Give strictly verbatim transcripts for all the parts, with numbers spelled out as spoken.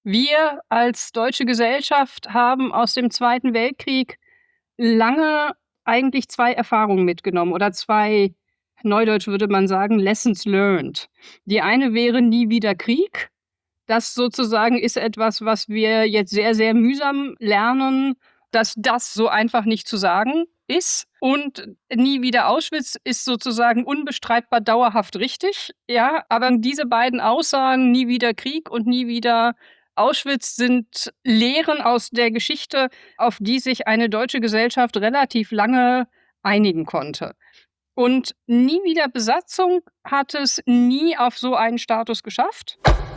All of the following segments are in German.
Wir als deutsche Gesellschaft haben aus dem Zweiten Weltkrieg lange eigentlich zwei Erfahrungen mitgenommen oder zwei, neudeutsch würde man sagen, Lessons learned. Die eine wäre nie wieder Krieg. Das sozusagen ist etwas, was wir jetzt sehr, sehr mühsam lernen, dass das so einfach nicht zu sagen ist. Und nie wieder Auschwitz ist sozusagen unbestreitbar dauerhaft richtig, ja. Aber diese beiden Aussagen, nie wieder Krieg und nie wieder Auschwitz, sind Lehren aus der Geschichte, auf die sich eine deutsche Gesellschaft relativ lange einigen konnte. Und nie wieder Besatzung hat es nie auf so einen Status geschafft.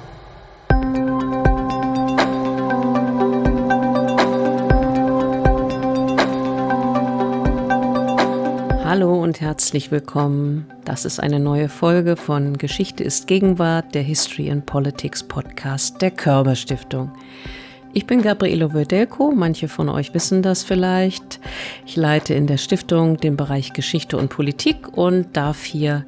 Hallo und herzlich willkommen. Das ist eine neue Folge von Geschichte ist Gegenwart, der History and Politics Podcast der Körber Stiftung. Ich bin Gabriele Wödelko, manche von euch wissen das vielleicht. Ich leite in der Stiftung den Bereich Geschichte und Politik und darf hier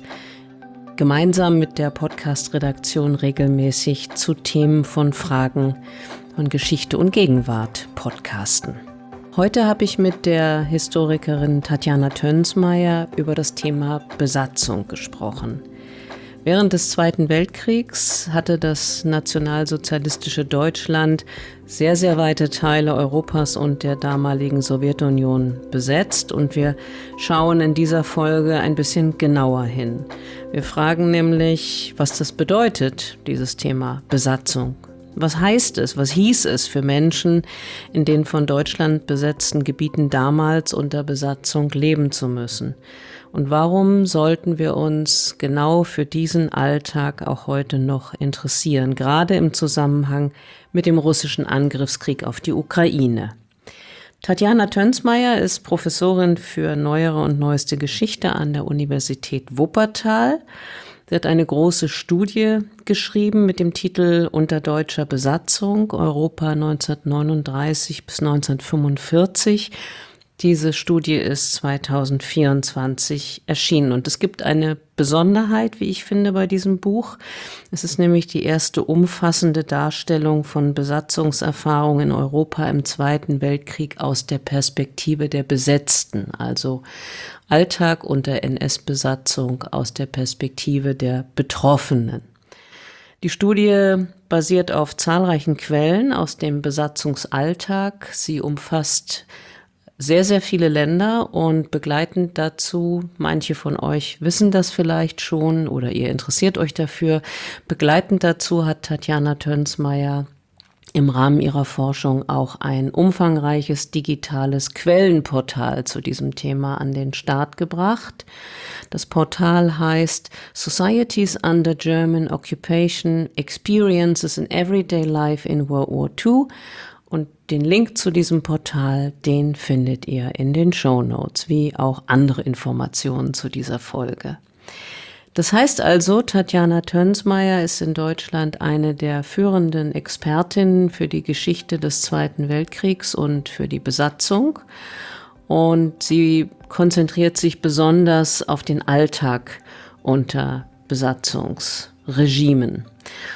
gemeinsam mit der Podcast-Redaktion regelmäßig zu Themen von Fragen von Geschichte und Gegenwart podcasten. Heute habe ich mit der Historikerin Tatjana Tönsmeier über das Thema Besatzung gesprochen. Während des Zweiten Weltkriegs hatte das nationalsozialistische Deutschland sehr, sehr weite Teile Europas und der damaligen Sowjetunion besetzt. Und wir schauen in dieser Folge ein bisschen genauer hin. Wir fragen nämlich, was das bedeutet, dieses Thema Besatzung. Was heißt es, was hieß es für Menschen, in den von Deutschland besetzten Gebieten damals unter Besatzung leben zu müssen? Und warum sollten wir uns genau für diesen Alltag auch heute noch interessieren, gerade im Zusammenhang mit dem russischen Angriffskrieg auf die Ukraine? Tatjana Tönsmeier ist Professorin für neuere und neueste Geschichte an der Universität Wuppertal. Sie hat eine große Studie geschrieben mit dem Titel Unter deutscher Besatzung, Europa neunzehnhundertneununddreißig bis neunzehnhundertfünfundvierzig. Diese Studie ist zweitausendvierundzwanzig erschienen und es gibt eine Besonderheit, wie ich finde, bei diesem Buch. Es ist nämlich die erste umfassende Darstellung von Besatzungserfahrungen in Europa im Zweiten Weltkrieg aus der Perspektive der Besetzten, also Alltag unter N S-Besatzung aus der Perspektive der Betroffenen. Die Studie basiert auf zahlreichen Quellen aus dem Besatzungsalltag. Sie umfasst sehr, sehr viele Länder und begleitend dazu, manche von euch wissen das vielleicht schon oder ihr interessiert euch dafür, begleitend dazu hat Tatjana Tönsmeier im Rahmen ihrer Forschung auch ein umfangreiches digitales Quellenportal zu diesem Thema an den Start gebracht. Das Portal heißt Societies under German Occupation, Experiences in Everyday Life in World War Two. Und den Link zu diesem Portal, den findet ihr in den Shownotes, wie auch andere Informationen zu dieser Folge. Das heißt also, Tatjana Tönsmeier ist in Deutschland eine der führenden Expertinnen für die Geschichte des Zweiten Weltkriegs und für die Besatzung. Und sie konzentriert sich besonders auf den Alltag unter Besatzungsregimen.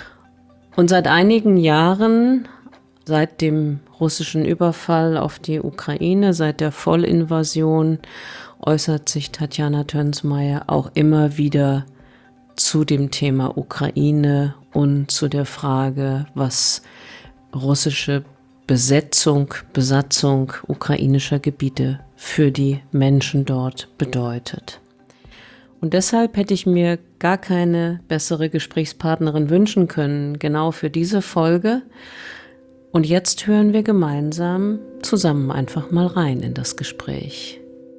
Und seit einigen Jahren, seit dem russischen Überfall auf die Ukraine, seit der Vollinvasion, äußert sich Tatjana Tönsmeier auch immer wieder zu dem Thema Ukraine und zu der Frage, was russische Besetzung, Besatzung ukrainischer Gebiete für die Menschen dort bedeutet. Und deshalb hätte ich mir gar keine bessere Gesprächspartnerin wünschen können, genau für diese Folge. Und jetzt hören wir gemeinsam zusammen einfach mal rein in das Gespräch.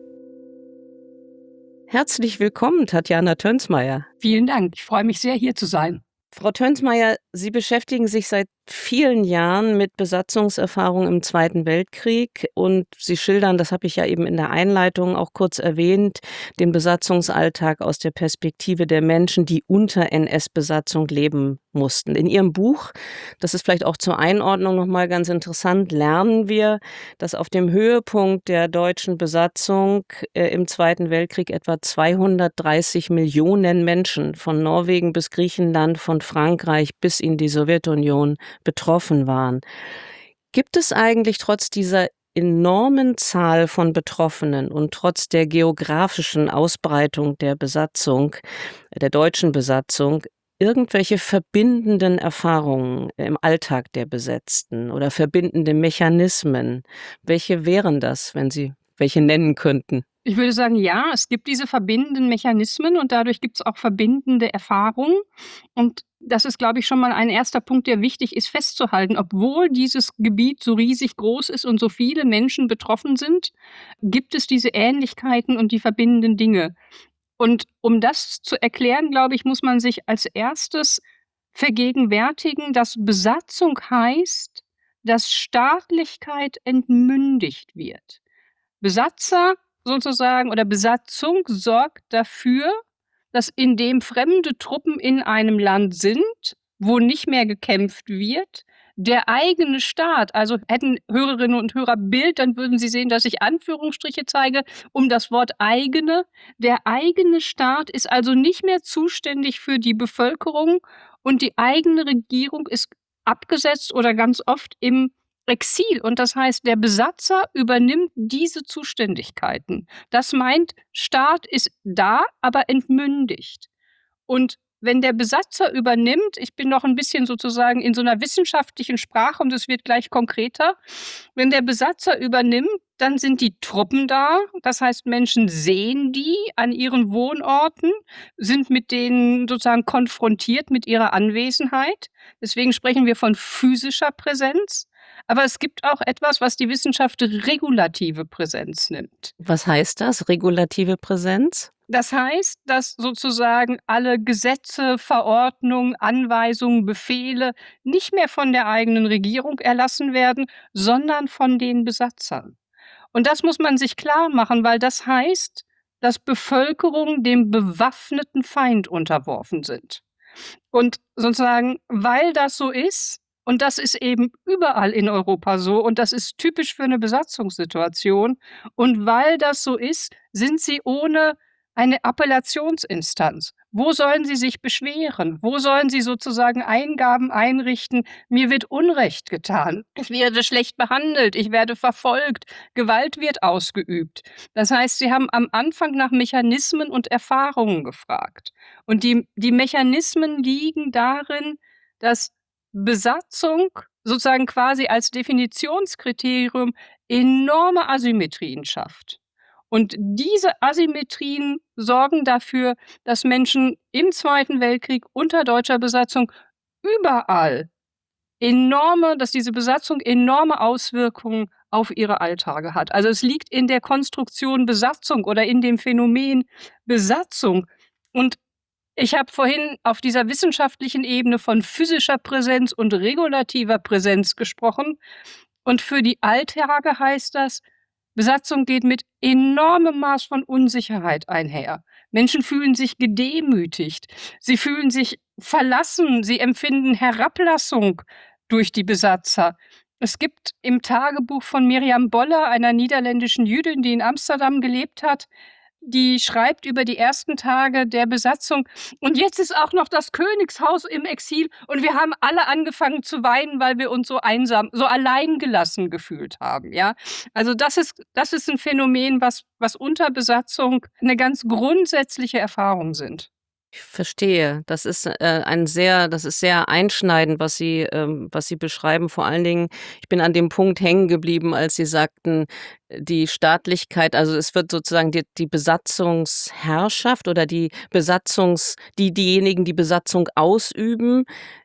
Herzlich willkommen, Tatjana Tönsmeier. Vielen Dank, ich freue mich sehr, hier zu sein. Frau Tönsmeier, Sie beschäftigen sich seit vielen Jahren mit Besatzungserfahrung im Zweiten Weltkrieg und Sie schildern, das habe ich ja eben in der Einleitung auch kurz erwähnt, den Besatzungsalltag aus der Perspektive der Menschen, die unter N S-Besatzung leben mussten. In Ihrem Buch, das ist vielleicht auch zur Einordnung nochmal ganz interessant, lernen wir, dass auf dem Höhepunkt der deutschen Besatzung äh, im Zweiten Weltkrieg etwa zweihundertdreißig Millionen Menschen von Norwegen bis Griechenland, von Frankreich bis ihn die Sowjetunion betroffen waren. Gibt es eigentlich trotz dieser enormen Zahl von Betroffenen und trotz der geografischen Ausbreitung der Besatzung, der deutschen Besatzung, irgendwelche verbindenden Erfahrungen im Alltag der Besetzten oder verbindende Mechanismen? Welche wären das, wenn Sie welche nennen könnten? Ich würde sagen, ja, es gibt diese verbindenden Mechanismen und dadurch gibt es auch verbindende Erfahrungen. Und das ist, glaube ich, schon mal ein erster Punkt, der wichtig ist festzuhalten. Obwohl dieses Gebiet so riesig groß ist und so viele Menschen betroffen sind, gibt es diese Ähnlichkeiten und die verbindenden Dinge. Und um das zu erklären, glaube ich, muss man sich als Erstes vergegenwärtigen, dass Besatzung heißt, dass Staatlichkeit entmündigt wird. Besatzer sozusagen oder Besatzung sorgt dafür, dass indem fremde Truppen in einem Land sind, wo nicht mehr gekämpft wird, der eigene Staat, also hätten Hörerinnen und Hörer Bild, dann würden sie sehen, dass ich Anführungsstriche zeige, um das Wort eigene. Der eigene Staat ist also nicht mehr zuständig für die Bevölkerung und die eigene Regierung ist abgesetzt oder ganz oft im Exil. Und das heißt, der Besatzer übernimmt diese Zuständigkeiten. Das meint, Staat ist da, aber entmündigt. Und wenn der Besatzer übernimmt, ich bin noch ein bisschen sozusagen in so einer wissenschaftlichen Sprache und es wird gleich konkreter. Wenn der Besatzer übernimmt, dann sind die Truppen da. Das heißt, Menschen sehen die an ihren Wohnorten, sind mit denen sozusagen konfrontiert mit ihrer Anwesenheit. Deswegen sprechen wir von physischer Präsenz. Aber es gibt auch etwas, was die Wissenschaft regulative Präsenz nennt. Was heißt das, regulative Präsenz? Das heißt, dass sozusagen alle Gesetze, Verordnungen, Anweisungen, Befehle nicht mehr von der eigenen Regierung erlassen werden, sondern von den Besatzern. Und das muss man sich klar machen, weil das heißt, dass Bevölkerung dem bewaffneten Feind unterworfen sind. Und sozusagen, weil das so ist, und das ist eben überall in Europa so und das ist typisch für eine Besatzungssituation, und weil das so ist, sind sie ohne eine Appellationsinstanz. Wo sollen sie sich beschweren? Wo sollen sie sozusagen Eingaben einrichten? Mir wird Unrecht getan. Ich werde schlecht behandelt. Ich werde verfolgt. Gewalt wird ausgeübt. Das heißt, sie haben am Anfang nach Mechanismen und Erfahrungen gefragt. Und die, die Mechanismen liegen darin, dass Besatzung sozusagen quasi als Definitionskriterium enorme Asymmetrien schafft. Und diese Asymmetrien sorgen dafür, dass Menschen im Zweiten Weltkrieg unter deutscher Besatzung überall enorme, dass diese Besatzung enorme Auswirkungen auf ihre Alltage hat. Also es liegt in der Konstruktion Besatzung oder in dem Phänomen Besatzung. Und ich habe vorhin auf dieser wissenschaftlichen Ebene von physischer Präsenz und regulativer Präsenz gesprochen. Und für die Alltage heißt das, Besatzung geht mit enormem Maß von Unsicherheit einher. Menschen fühlen sich gedemütigt, sie fühlen sich verlassen, sie empfinden Herablassung durch die Besatzer. Es gibt im Tagebuch von Mirjam Boller, einer niederländischen Jüdin, die in Amsterdam gelebt hat, die schreibt über die ersten Tage der Besatzung. Und jetzt ist auch noch das Königshaus im Exil und wir haben alle angefangen zu weinen, weil wir uns so einsam, so alleingelassen gefühlt haben. Ja, also das ist, das ist ein Phänomen, was, was unter Besatzung eine ganz grundsätzliche Erfahrung sind. Ich verstehe. Das ist äh, ein sehr, das ist sehr einschneidend, was Sie, ähm, was Sie beschreiben. Vor allen Dingen, ich bin an dem Punkt hängen geblieben, als Sie sagten, die Staatlichkeit, also es wird sozusagen die, die Besatzungsherrschaft oder die Besatzungs, die diejenigen, die Besatzung ausüben,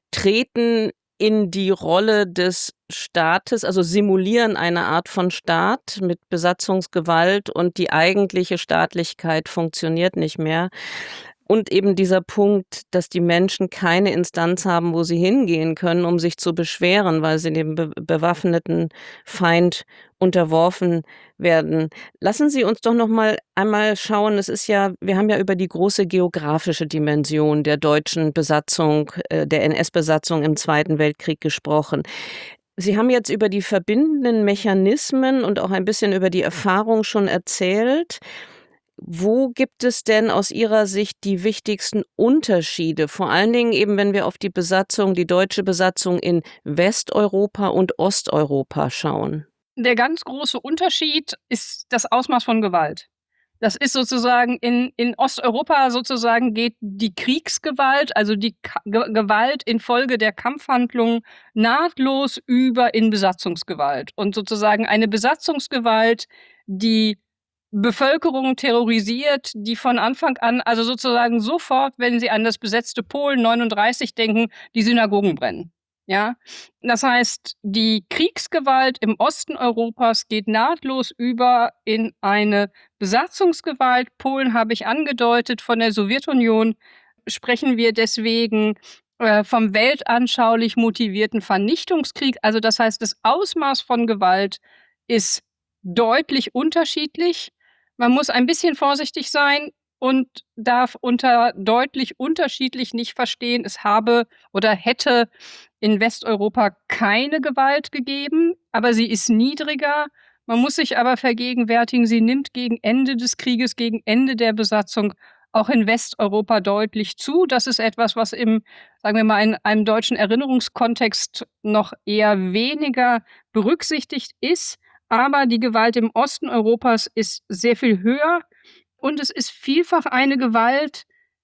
treten in die Rolle des Staates, also simulieren eine Art von Staat mit Besatzungsgewalt und die eigentliche Staatlichkeit funktioniert nicht mehr. Und eben dieser Punkt, dass die Menschen keine Instanz haben, wo sie hingehen können, um sich zu beschweren, weil sie dem be- bewaffneten Feind unterworfen werden. Lassen Sie uns doch noch mal einmal schauen. Es ist ja, wir haben ja über die große geografische Dimension der deutschen Besatzung, äh, der N S-Besatzung im Zweiten Weltkrieg gesprochen. Sie haben jetzt über die verbindenden Mechanismen und auch ein bisschen über die Erfahrung schon erzählt. Wo gibt es denn aus Ihrer Sicht die wichtigsten Unterschiede? Vor allen Dingen eben, wenn wir auf die Besatzung, die deutsche Besatzung in Westeuropa und Osteuropa schauen. Der ganz große Unterschied ist das Ausmaß von Gewalt. Das ist sozusagen in in Osteuropa sozusagen geht die Kriegsgewalt, also die Ka Ge Gewalt infolge der Kampfhandlungen nahtlos über in Besatzungsgewalt. Und sozusagen eine Besatzungsgewalt, die Bevölkerung terrorisiert, die von Anfang an also sozusagen sofort, wenn Sie an das besetzte Polen neununddreißig denken, die Synagogen brennen, ja? Das heißt, die Kriegsgewalt im Osten Europas geht nahtlos über in eine Besatzungsgewalt. Polen habe ich angedeutet, von der Sowjetunion sprechen wir deswegen, äh, vom weltanschaulich motivierten Vernichtungskrieg. Also das heißt, das Ausmaß von Gewalt ist deutlich unterschiedlich. Man muss ein bisschen vorsichtig sein und darf unter deutlich unterschiedlich nicht verstehen, es habe oder hätte in Westeuropa keine Gewalt gegeben, aber sie ist niedriger. Man muss sich aber vergegenwärtigen, sie nimmt gegen Ende des Krieges, gegen Ende der Besatzung auch in Westeuropa deutlich zu. Das ist etwas, was im, sagen wir mal, in einem deutschen Erinnerungskontext noch eher weniger berücksichtigt ist. Aber die Gewalt im Osten Europas ist sehr viel höher und es ist vielfach eine Gewalt,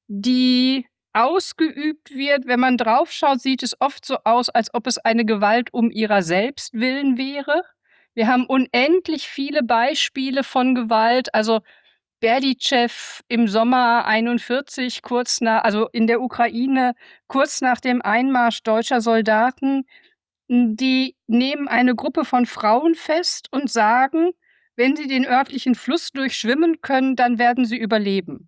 die ausgeübt wird. Wenn man draufschaut, sieht es oft so aus, als ob es eine Gewalt um ihrer selbst willen wäre. Wir haben unendlich viele Beispiele von Gewalt. Also Berdichev im Sommer einundvierzig, kurz nach, also in der Ukraine, kurz nach dem Einmarsch deutscher Soldaten, die nehmen eine Gruppe von Frauen fest und sagen, wenn sie den örtlichen Fluss durchschwimmen können, dann werden sie überleben.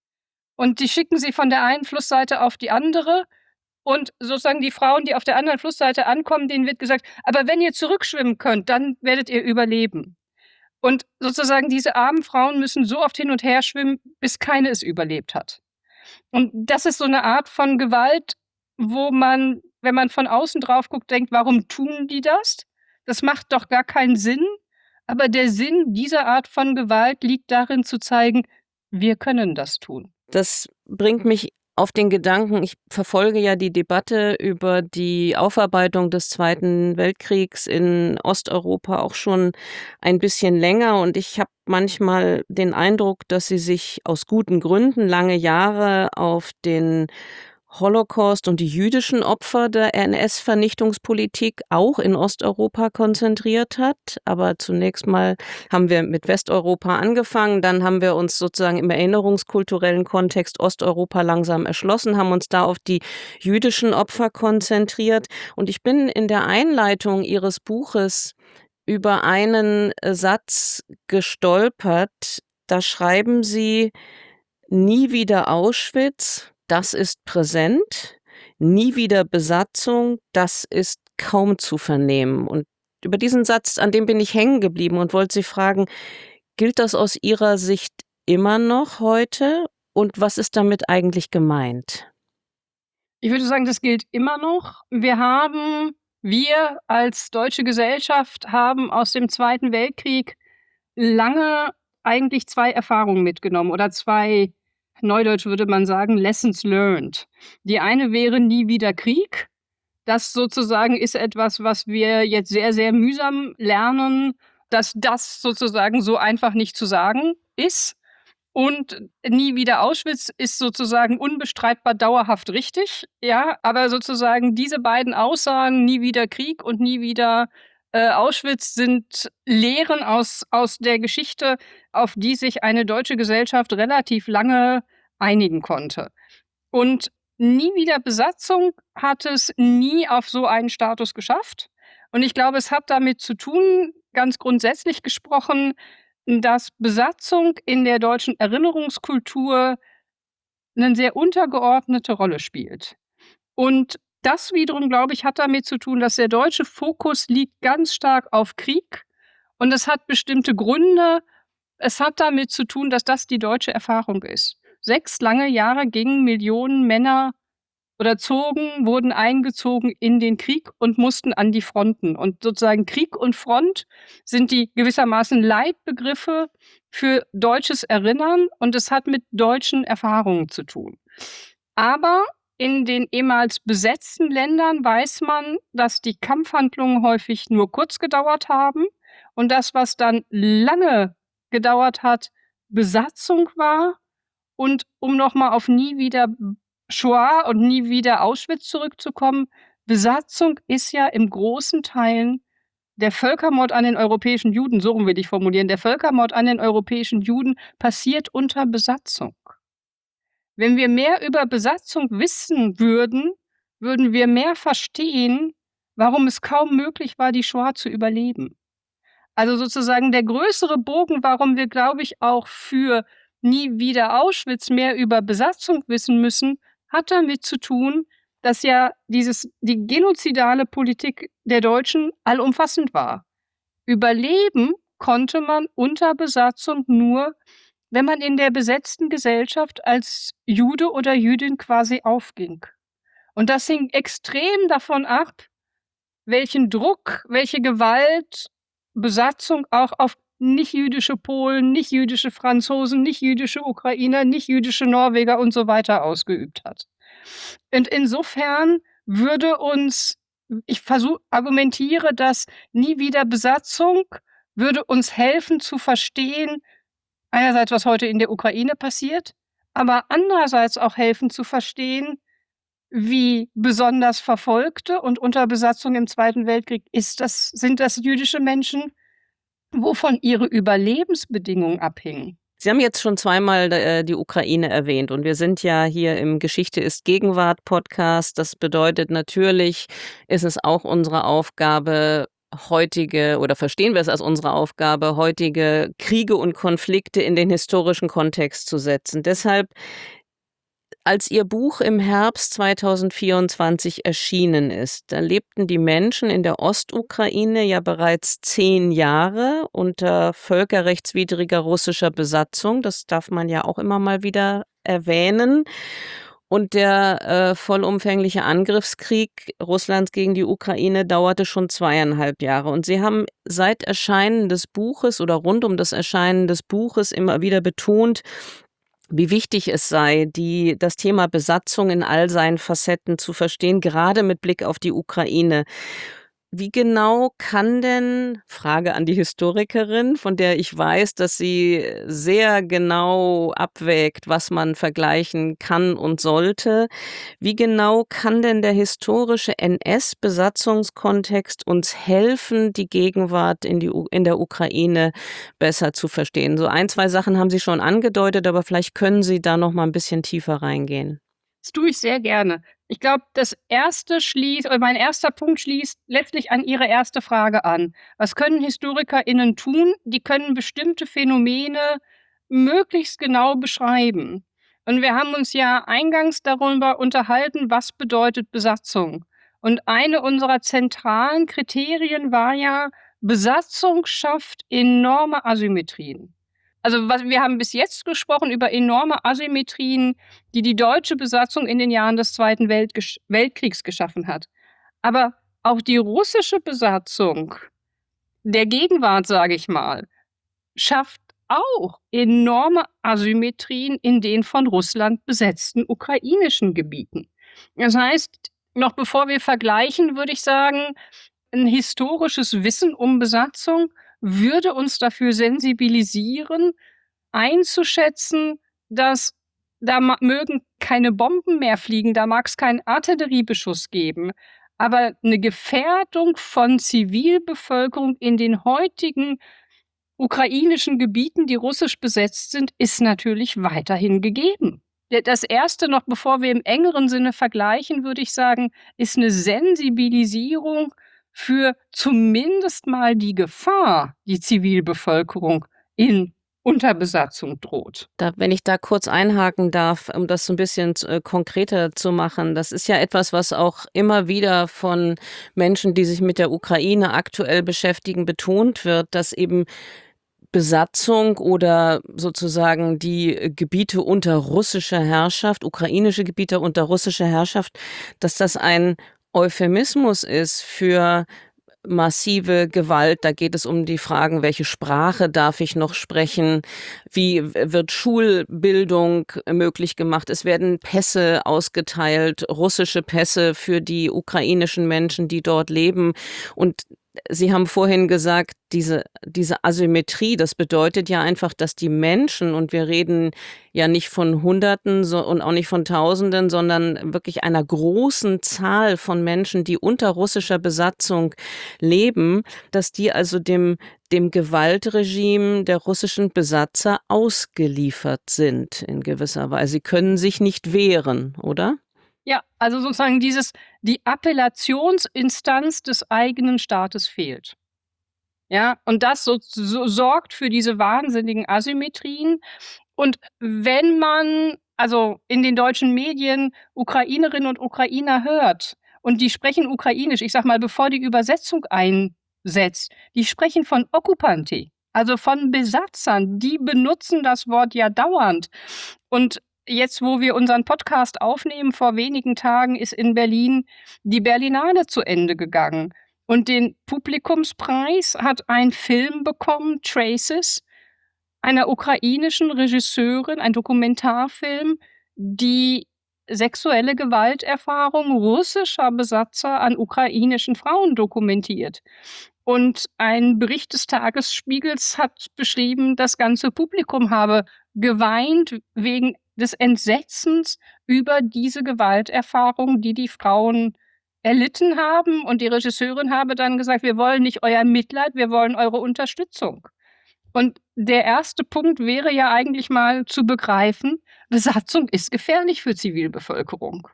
Und die schicken sie von der einen Flussseite auf die andere und sozusagen die Frauen, die auf der anderen Flussseite ankommen, denen wird gesagt: „Aber wenn ihr zurückschwimmen könnt, dann werdet ihr überleben." Und sozusagen diese armen Frauen müssen so oft hin und her schwimmen, bis keine es überlebt hat. Und das ist so eine Art von Gewalt, wo man, wenn man von außen drauf guckt, denkt: „Warum tun die das? Das macht doch gar keinen Sinn." Aber der Sinn dieser Art von Gewalt liegt darin zu zeigen: Wir können das tun. Das bringt mich auf den Gedanken, ich verfolge ja die Debatte über die Aufarbeitung des Zweiten Weltkriegs in Osteuropa auch schon ein bisschen länger und ich habe manchmal den Eindruck, dass sie sich aus guten Gründen lange Jahre auf den Holocaust und die jüdischen Opfer der N S-Vernichtungspolitik auch in Osteuropa konzentriert hat. Aber zunächst mal haben wir mit Westeuropa angefangen, dann haben wir uns sozusagen im erinnerungskulturellen Kontext Osteuropa langsam erschlossen, haben uns da auf die jüdischen Opfer konzentriert. Und ich bin in der Einleitung Ihres Buches über einen Satz gestolpert. Da schreiben Sie: Nie wieder Auschwitz, das ist präsent, nie wieder Besatzung, das ist kaum zu vernehmen. Und über diesen Satz, an dem bin ich hängen geblieben und wollte Sie fragen, gilt das aus Ihrer Sicht immer noch heute und was ist damit eigentlich gemeint? Ich würde sagen, das gilt immer noch. Wir haben wir als deutsche Gesellschaft haben aus dem Zweiten Weltkrieg lange eigentlich zwei Erfahrungen mitgenommen oder zwei, neudeutsch würde man sagen, Lessons learned. Die eine wäre nie wieder Krieg. Das sozusagen ist etwas, was wir jetzt sehr, sehr mühsam lernen, dass das sozusagen so einfach nicht zu sagen ist. Und nie wieder Auschwitz ist sozusagen unbestreitbar dauerhaft richtig, ja, aber sozusagen diese beiden Aussagen, nie wieder Krieg und nie wieder äh, Auschwitz, sind Lehren aus, aus der Geschichte, auf die sich eine deutsche Gesellschaft relativ lange einigen konnte. Und nie wieder Besatzung hat es nie auf so einen Status geschafft. Und ich glaube, es hat damit zu tun, ganz grundsätzlich gesprochen, dass Besatzung in der deutschen Erinnerungskultur eine sehr untergeordnete Rolle spielt. Und das wiederum, glaube ich, hat damit zu tun, dass der deutsche Fokus liegt ganz stark auf Krieg und es hat bestimmte Gründe. Es hat damit zu tun, dass das die deutsche Erfahrung ist. Sechs lange Jahre gingen Millionen Männer oder zogen, wurden eingezogen in den Krieg und mussten an die Fronten. Und sozusagen Krieg und Front sind die gewissermaßen Leitbegriffe, für deutsches Erinnern und es hat mit deutschen Erfahrungen zu tun. Aber in den ehemals besetzten Ländern weiß man, dass die Kampfhandlungen häufig nur kurz gedauert haben und das, was dann lange gedauert hat, Besatzung war. Und um noch mal auf nie wieder Shoah und nie wieder Auschwitz zurückzukommen, Besatzung ist ja im großen Teilen der Völkermord an den europäischen Juden, so rum will ich formulieren, der Völkermord an den europäischen Juden passiert unter Besatzung. Wenn wir mehr über Besatzung wissen würden, würden wir mehr verstehen, warum es kaum möglich war, die Shoah zu überleben. Also sozusagen der größere Bogen, warum wir, glaube ich, auch für nie wieder Auschwitz mehr über Besatzung wissen müssen, hat damit zu tun, dass ja dieses, die genozidale Politik der Deutschen allumfassend war. Überleben konnte man unter Besatzung nur, wenn man in der besetzten Gesellschaft als Jude oder Jüdin quasi aufging. Und das hing extrem davon ab, welchen Druck, welche Gewalt Besatzung auch auf nicht-jüdische Polen, nicht-jüdische Franzosen, nicht-jüdische Ukrainer, nicht-jüdische Norweger und so weiter ausgeübt hat. Und insofern würde uns, ich versuche, argumentiere, dass nie wieder Besatzung würde uns helfen zu verstehen, einerseits, was heute in der Ukraine passiert, aber andererseits auch helfen zu verstehen, wie besonders Verfolgte und unter Besatzung im Zweiten Weltkrieg ist das, sind das jüdische Menschen, wovon ihre Überlebensbedingungen abhingen. Sie haben jetzt schon zweimal äh, die Ukraine erwähnt und wir sind ja hier im Geschichte ist Gegenwart Podcast. Das bedeutet natürlich, ist es auch unsere Aufgabe, heutige, oder verstehen wir es als unsere Aufgabe, heutige Kriege und Konflikte in den historischen Kontext zu setzen. Deshalb, als Ihr Buch im Herbst zweitausendvierundzwanzig erschienen ist, da lebten die Menschen in der Ostukraine ja bereits zehn Jahre unter völkerrechtswidriger russischer Besatzung. Das darf man ja auch immer mal wieder erwähnen. Und der äh, vollumfängliche Angriffskrieg Russlands gegen die Ukraine dauerte schon zweieinhalb Jahre. Und Sie haben seit Erscheinen des Buches oder rund um das Erscheinen des Buches immer wieder betont, wie wichtig es sei, die, das Thema Besatzung in all seinen Facetten zu verstehen, gerade mit Blick auf die Ukraine. Wie genau kann denn, Frage an die Historikerin, von der ich weiß, dass sie sehr genau abwägt, was man vergleichen kann und sollte, wie genau kann denn der historische N S-Besatzungskontext uns helfen, die Gegenwart in, die, in der Ukraine besser zu verstehen? So ein, zwei Sachen haben Sie schon angedeutet, aber vielleicht können Sie da noch mal ein bisschen tiefer reingehen. Das tue ich sehr gerne. Ich glaube, das erste schließt, oder mein erster Punkt schließt letztlich an Ihre erste Frage an. Was können HistorikerInnen tun? Die können bestimmte Phänomene möglichst genau beschreiben. Und wir haben uns ja eingangs darüber unterhalten, was bedeutet Besatzung. Und eine unserer zentralen Kriterien war ja, Besatzung schafft enorme Asymmetrien. Also was, wir haben bis jetzt gesprochen über enorme Asymmetrien, die die deutsche Besatzung in den Jahren des Zweiten Weltgesch- Weltkriegs geschaffen hat. Aber auch die russische Besatzung der Gegenwart, sage ich mal, schafft auch enorme Asymmetrien in den von Russland besetzten ukrainischen Gebieten. Das heißt, noch bevor wir vergleichen, würde ich sagen, ein historisches Wissen um Besatzung würde uns dafür sensibilisieren, einzuschätzen, dass da ma- mögen keine Bomben mehr fliegen, da mag es keinen Artilleriebeschuss geben, aber eine Gefährdung von Zivilbevölkerung in den heutigen ukrainischen Gebieten, die russisch besetzt sind, ist natürlich weiterhin gegeben. Der- Das Erste, noch bevor wir im engeren Sinne vergleichen, würde ich sagen, ist eine Sensibilisierung für zumindest mal die Gefahr, die Zivilbevölkerung in Unterbesatzung droht. Da, wenn ich da kurz einhaken darf, um das so ein bisschen äh, konkreter zu machen, das ist ja etwas, was auch immer wieder von Menschen, die sich mit der Ukraine aktuell beschäftigen, betont wird, dass eben Besatzung oder sozusagen die Gebiete unter russischer Herrschaft, ukrainische Gebiete unter russischer Herrschaft, dass das ein Euphemismus ist für massive Gewalt. Da geht es um die Fragen, welche Sprache darf ich noch sprechen? Wie wird Schulbildung möglich gemacht? Es werden Pässe ausgeteilt, russische Pässe für die ukrainischen Menschen, die dort leben. Und Sie haben vorhin gesagt, diese, diese Asymmetrie, das bedeutet ja einfach, dass die Menschen, und wir reden ja nicht von Hunderten so, und auch nicht von Tausenden, sondern wirklich einer großen Zahl von Menschen, die unter russischer Besatzung leben, dass die also dem, dem Gewaltregime der russischen Besatzer ausgeliefert sind in gewisser Weise. Sie können sich nicht wehren, oder? Ja, also sozusagen dieses die Appellationsinstanz des eigenen Staates fehlt. Ja, und das so so sorgt für diese wahnsinnigen Asymmetrien. Und wenn man also in den deutschen Medien Ukrainerinnen und Ukrainer hört und die sprechen Ukrainisch, ich sage mal, bevor die Übersetzung einsetzt, die sprechen von Occupanti, also von Besatzern, die benutzen das Wort ja dauernd. Und jetzt, wo wir unseren Podcast aufnehmen, vor wenigen Tagen ist in Berlin die Berlinale zu Ende gegangen. Und den Publikumspreis hat ein Film bekommen, Traces, einer ukrainischen Regisseurin, ein Dokumentarfilm, die sexuelle Gewalterfahrung russischer Besatzer an ukrainischen Frauen dokumentiert. Und ein Bericht des Tagesspiegels hat beschrieben, das ganze Publikum habe geweint wegen des Entsetzens über diese Gewalterfahrung, die die Frauen erlitten haben. Und die Regisseurin habe dann gesagt, wir wollen nicht euer Mitleid, wir wollen eure Unterstützung. Und der erste Punkt wäre ja eigentlich mal zu begreifen, Besatzung ist gefährlich für Zivilbevölkerung.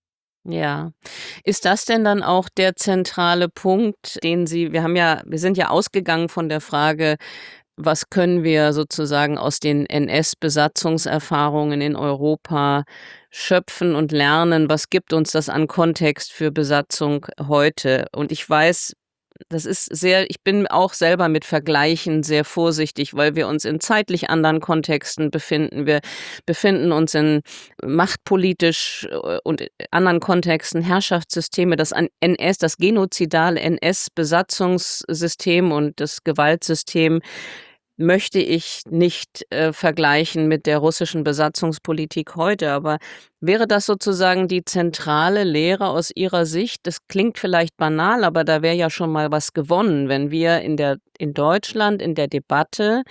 Ja. Ist das denn dann auch der zentrale Punkt, den Sie, wir haben ja, wir sind ja ausgegangen von der Frage, was können wir sozusagen aus den N S-Besatzungserfahrungen in Europa schöpfen und lernen? Was gibt uns das an Kontext für Besatzung heute? Und ich weiß, das ist sehr, ich bin auch selber mit Vergleichen sehr vorsichtig, weil wir uns in zeitlich anderen Kontexten befinden. Wir befinden uns in machtpolitisch und anderen Kontexten, Herrschaftssysteme, das N S, das genozidale N S-Besatzungssystem und das Gewaltsystem möchte ich nicht äh, vergleichen mit der russischen Besatzungspolitik heute. Aber wäre das sozusagen die zentrale Lehre aus Ihrer Sicht? Das klingt vielleicht banal, aber da wäre ja schon mal was gewonnen, wenn wir in der, in Deutschland in der Debatte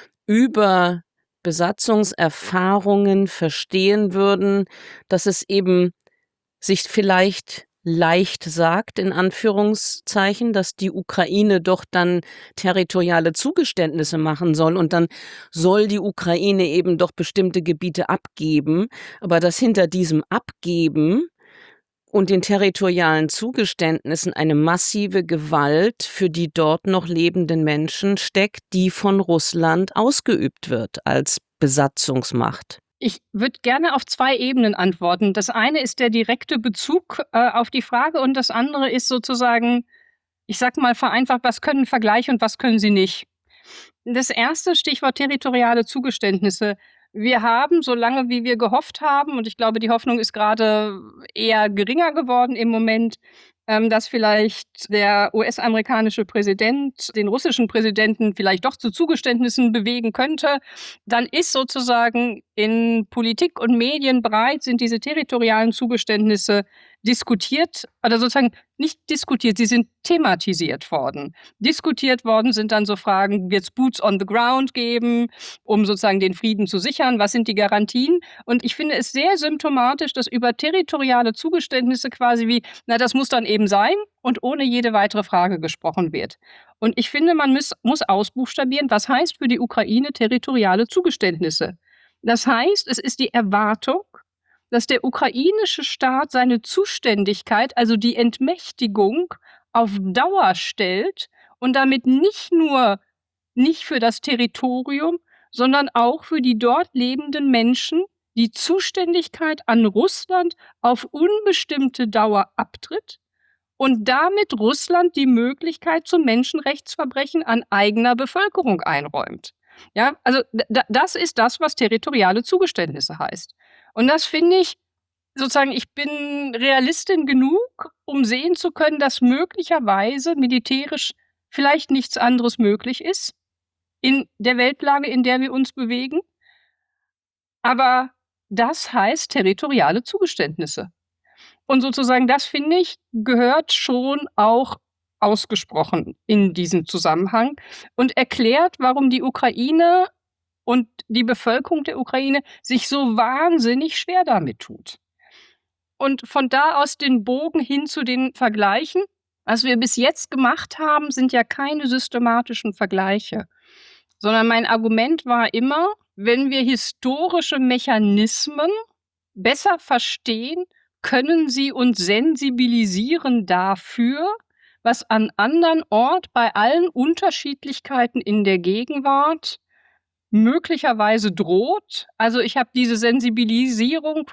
über Besatzungserfahrungen verstehen würden, dass es eben sich vielleicht leicht sagt, in Anführungszeichen, dass die Ukraine doch dann territoriale Zugeständnisse machen soll und dann soll die Ukraine eben doch bestimmte Gebiete abgeben, aber dass hinter diesem Abgeben und den territorialen Zugeständnissen eine massive Gewalt für die dort noch lebenden Menschen steckt, die von Russland ausgeübt wird als Besatzungsmacht. Ich würde gerne auf zwei Ebenen antworten. Das eine ist der direkte Bezug äh, auf die Frage und das andere ist sozusagen, ich sag mal vereinfacht, was können Vergleiche und was können sie nicht. Das erste Stichwort territoriale Zugeständnisse. Wir haben, so lange wie wir gehofft haben, und ich glaube, die Hoffnung ist gerade eher geringer geworden im Moment, ähm, dass vielleicht der U S-amerikanische Präsident den russischen Präsidenten vielleicht doch zu Zugeständnissen bewegen könnte, dann ist sozusagen in Politik und Medien bereit, sind diese territorialen Zugeständnisse diskutiert oder sozusagen nicht diskutiert, sie sind thematisiert worden. Diskutiert worden sind dann so Fragen, wird es Boots on the Ground geben, um sozusagen den Frieden zu sichern, was sind die Garantien? Und ich finde es sehr symptomatisch, dass über territoriale Zugeständnisse quasi wie, na das muss dann eben sein und ohne jede weitere Frage gesprochen wird. Und ich finde, man muss, muss ausbuchstabieren, was heißt für die Ukraine territoriale Zugeständnisse. Das heißt, es ist die Erwartung, dass der ukrainische Staat seine Zuständigkeit, also die Entmächtigung, auf Dauer stellt und damit nicht nur nicht für das Territorium, sondern auch für die dort lebenden Menschen die Zuständigkeit an Russland auf unbestimmte Dauer abtritt und damit Russland die Möglichkeit zum Menschenrechtsverbrechen an eigener Bevölkerung einräumt. Ja, also das ist das, was territoriale Zugeständnisse heißt. Und das finde ich sozusagen, ich bin Realistin genug, genug, um sehen zu können, dass möglicherweise militärisch vielleicht nichts anderes möglich ist in der Weltlage, in der wir uns bewegen. Aber das heißt territoriale Zugeständnisse. Und sozusagen, das finde ich, gehört schon auch ausgesprochen in diesen Zusammenhang und erklärt, warum die Ukraine und die Bevölkerung der Ukraine sich so wahnsinnig schwer damit tut. Und von da aus den Bogen hin zu den Vergleichen. Was wir bis jetzt gemacht haben, sind ja keine systematischen Vergleiche, sondern mein Argument war immer, wenn wir historische Mechanismen besser verstehen, können sie uns sensibilisieren dafür, was an anderen Ort bei allen Unterschiedlichkeiten in der Gegenwart möglicherweise droht. Also ich habe diese Sensibilisierung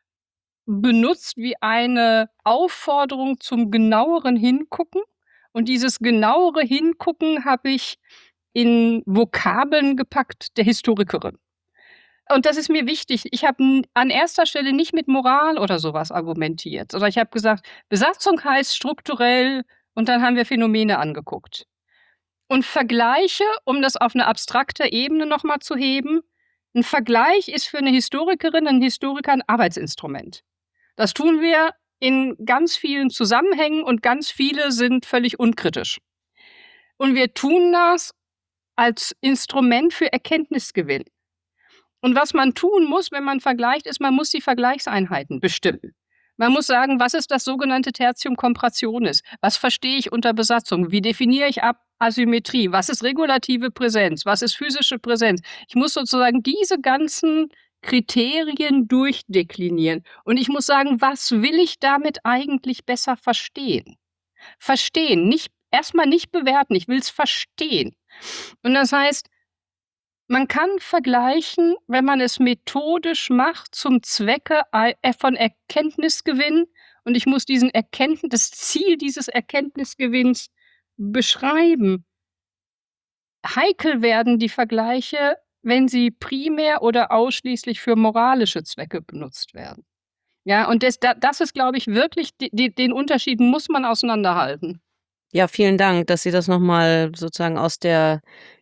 benutzt wie eine Aufforderung zum genaueren Hingucken. Und dieses genauere Hingucken habe ich in Vokabeln gepackt der Historikerin. Und das ist mir wichtig. Ich habe an erster Stelle nicht mit Moral oder sowas argumentiert, sondern ich habe gesagt, Besatzung heißt strukturell und dann haben wir Phänomene angeguckt. Und Vergleiche, um das auf eine abstrakte Ebene nochmal zu heben, ein Vergleich ist für eine Historikerin, einen Historiker ein Arbeitsinstrument. Das tun wir in ganz vielen Zusammenhängen und ganz viele sind völlig unkritisch. Und wir tun das als Instrument für Erkenntnisgewinn. Und was man tun muss, wenn man vergleicht, ist, man muss die Vergleichseinheiten bestimmen. Man muss sagen, was ist das sogenannte Tertium Compressionis? Was verstehe ich unter Besatzung? Wie definiere ich ab Asymmetrie? Was ist regulative Präsenz? Was ist physische Präsenz? Ich muss sozusagen diese ganzen Kriterien durchdeklinieren. Und ich muss sagen, was will ich damit eigentlich besser verstehen? Verstehen, nicht erstmal nicht bewerten, ich will es verstehen. Und das heißt, man kann vergleichen, wenn man es methodisch macht, zum Zwecke von Erkenntnisgewinn. Und ich muss diesen Erkenntnis, das Ziel dieses Erkenntnisgewinns beschreiben. Heikel werden die Vergleiche, wenn sie primär oder ausschließlich für moralische Zwecke benutzt werden. Ja, und das, das ist, glaube ich, wirklich, die, die, den Unterschied muss man auseinanderhalten. Ja, vielen Dank, dass Sie das nochmal sozusagen aus der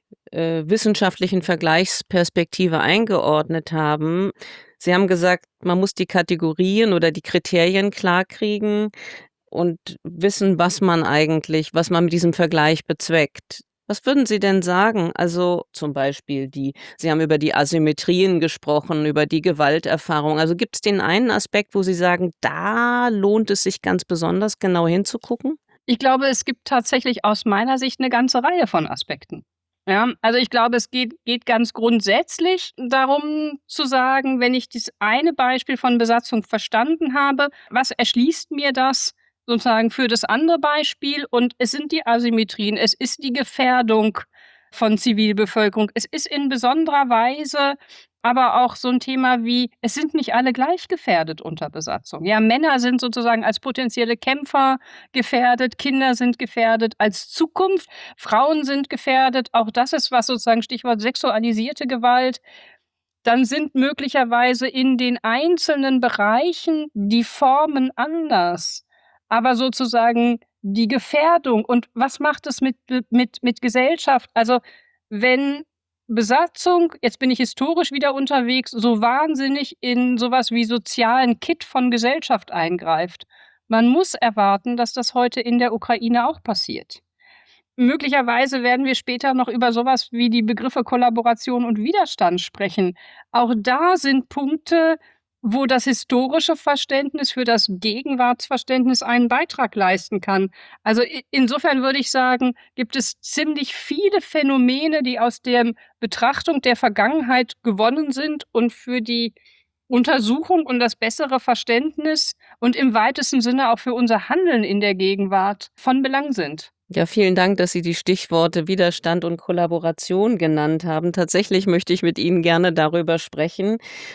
äh, wissenschaftlichen Vergleichsperspektive eingeordnet haben. Sie haben gesagt, man muss die Kategorien oder die Kriterien klarkriegen und wissen, was man eigentlich, was man mit diesem Vergleich bezweckt. Was würden Sie denn sagen? Also zum Beispiel die, Sie haben über die Asymmetrien gesprochen, über die Gewalterfahrung. Also gibt es den einen Aspekt, wo Sie sagen, da lohnt es sich ganz besonders genau hinzugucken? Ich glaube, es gibt tatsächlich aus meiner Sicht eine ganze Reihe von Aspekten. Ja, also ich glaube, es geht, geht ganz grundsätzlich darum zu sagen, wenn ich das eine Beispiel von Besatzung verstanden habe, was erschließt mir das sozusagen für das andere Beispiel? Und es sind die Asymmetrien, es ist die Gefährdung von Zivilbevölkerung, es ist in besonderer Weise aber auch so ein Thema wie, es sind nicht alle gleich gefährdet unter Besatzung. Ja, Männer sind sozusagen als potenzielle Kämpfer gefährdet, Kinder sind gefährdet als Zukunft, Frauen sind gefährdet. Auch das ist was sozusagen Stichwort sexualisierte Gewalt. Dann sind möglicherweise in den einzelnen Bereichen die Formen anders, aber sozusagen die Gefährdung und was macht es mit, mit, mit Gesellschaft? Also wenn Besatzung, jetzt bin ich historisch wieder unterwegs, so wahnsinnig in sowas wie sozialen Kit von Gesellschaft eingreift. Man muss erwarten, dass das heute in der Ukraine auch passiert. Möglicherweise werden wir später noch über sowas wie die Begriffe Kollaboration und Widerstand sprechen. Auch da sind Punkte, wo das historische Verständnis für das Gegenwartsverständnis einen Beitrag leisten kann. Also insofern würde ich sagen, gibt es ziemlich viele Phänomene, die aus der Betrachtung der Vergangenheit gewonnen sind und für die Untersuchung und das bessere Verständnis und im weitesten Sinne auch für unser Handeln in der Gegenwart von Belang sind. Ja, vielen Dank, dass Sie die Stichworte Widerstand und Kollaboration genannt haben. Tatsächlich möchte ich mit Ihnen gerne darüber sprechen,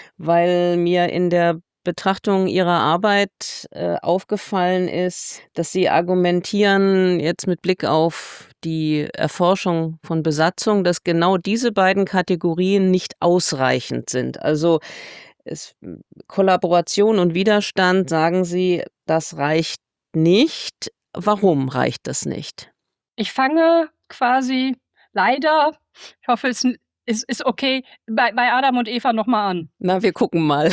weil mir in der Betrachtung Ihrer Arbeit äh, aufgefallen ist, dass Sie argumentieren, jetzt mit Blick auf die Erforschung von Besatzung, dass genau diese beiden Kategorien nicht ausreichend sind. Also es, Kollaboration und Widerstand, sagen Sie, das reicht reicht nicht. Warum reicht das nicht? Ich fange quasi leider, ich hoffe, es ist, ist okay, bei, bei Adam und Eva nochmal an. Na, wir gucken mal.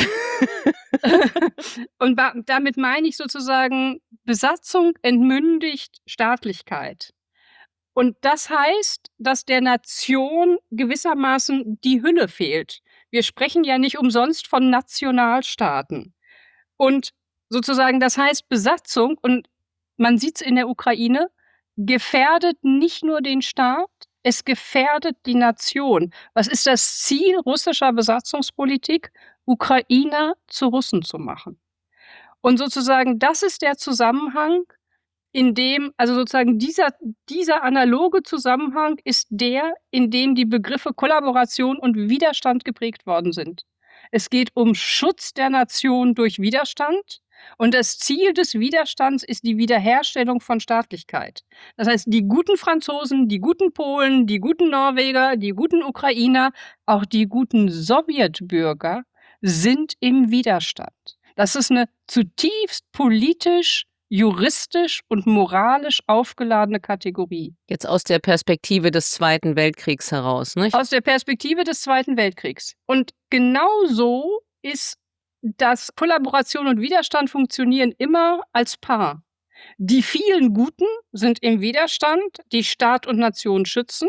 Und ba- damit meine ich sozusagen, Besatzung entmündigt Staatlichkeit. Und das heißt, dass der Nation gewissermaßen die Hülle fehlt. Wir sprechen ja nicht umsonst von Nationalstaaten. Und sozusagen, das heißt Besatzung, und man sieht es in der Ukraine, gefährdet nicht nur den Staat, es gefährdet die Nation. Was ist das Ziel russischer Besatzungspolitik? Ukrainer zu Russen zu machen. Und sozusagen, das ist der Zusammenhang, in dem, also sozusagen dieser, dieser analoge Zusammenhang ist der, in dem die Begriffe Kollaboration und Widerstand geprägt worden sind. Es geht um Schutz der Nation durch Widerstand. Und das Ziel des Widerstands ist die Wiederherstellung von Staatlichkeit. Das heißt, die guten Franzosen, die guten Polen, die guten Norweger, die guten Ukrainer, auch die guten Sowjetbürger sind im Widerstand. Das ist eine zutiefst politisch, juristisch und moralisch aufgeladene Kategorie. Jetzt aus der Perspektive des Zweiten Weltkriegs heraus, nicht? Aus der Perspektive des Zweiten Weltkriegs. Und genau so ist dass Kollaboration und Widerstand funktionieren immer als Paar. Die vielen Guten sind im Widerstand, die Staat und Nation schützen.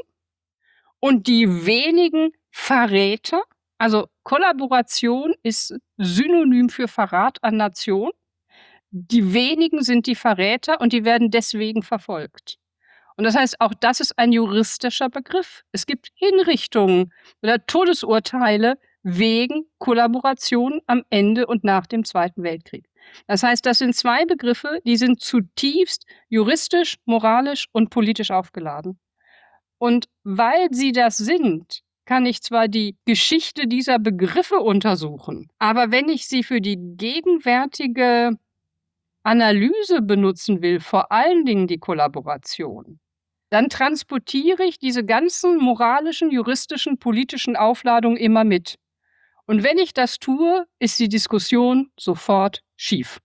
Und die wenigen Verräter, also Kollaboration ist Synonym für Verrat an Nation. Die wenigen sind die Verräter und die werden deswegen verfolgt. Und das heißt, auch das ist ein juristischer Begriff. Es gibt Hinrichtungen oder Todesurteile wegen Kollaboration am Ende und nach dem Zweiten Weltkrieg. Das heißt, das sind zwei Begriffe, die sind zutiefst juristisch, moralisch und politisch aufgeladen. Und weil sie das sind, kann ich zwar die Geschichte dieser Begriffe untersuchen, aber wenn ich sie für die gegenwärtige Analyse benutzen will, vor allen Dingen die Kollaboration, dann transportiere ich diese ganzen moralischen, juristischen, politischen Aufladungen immer mit. Und wenn ich das tue, ist die Diskussion sofort schief.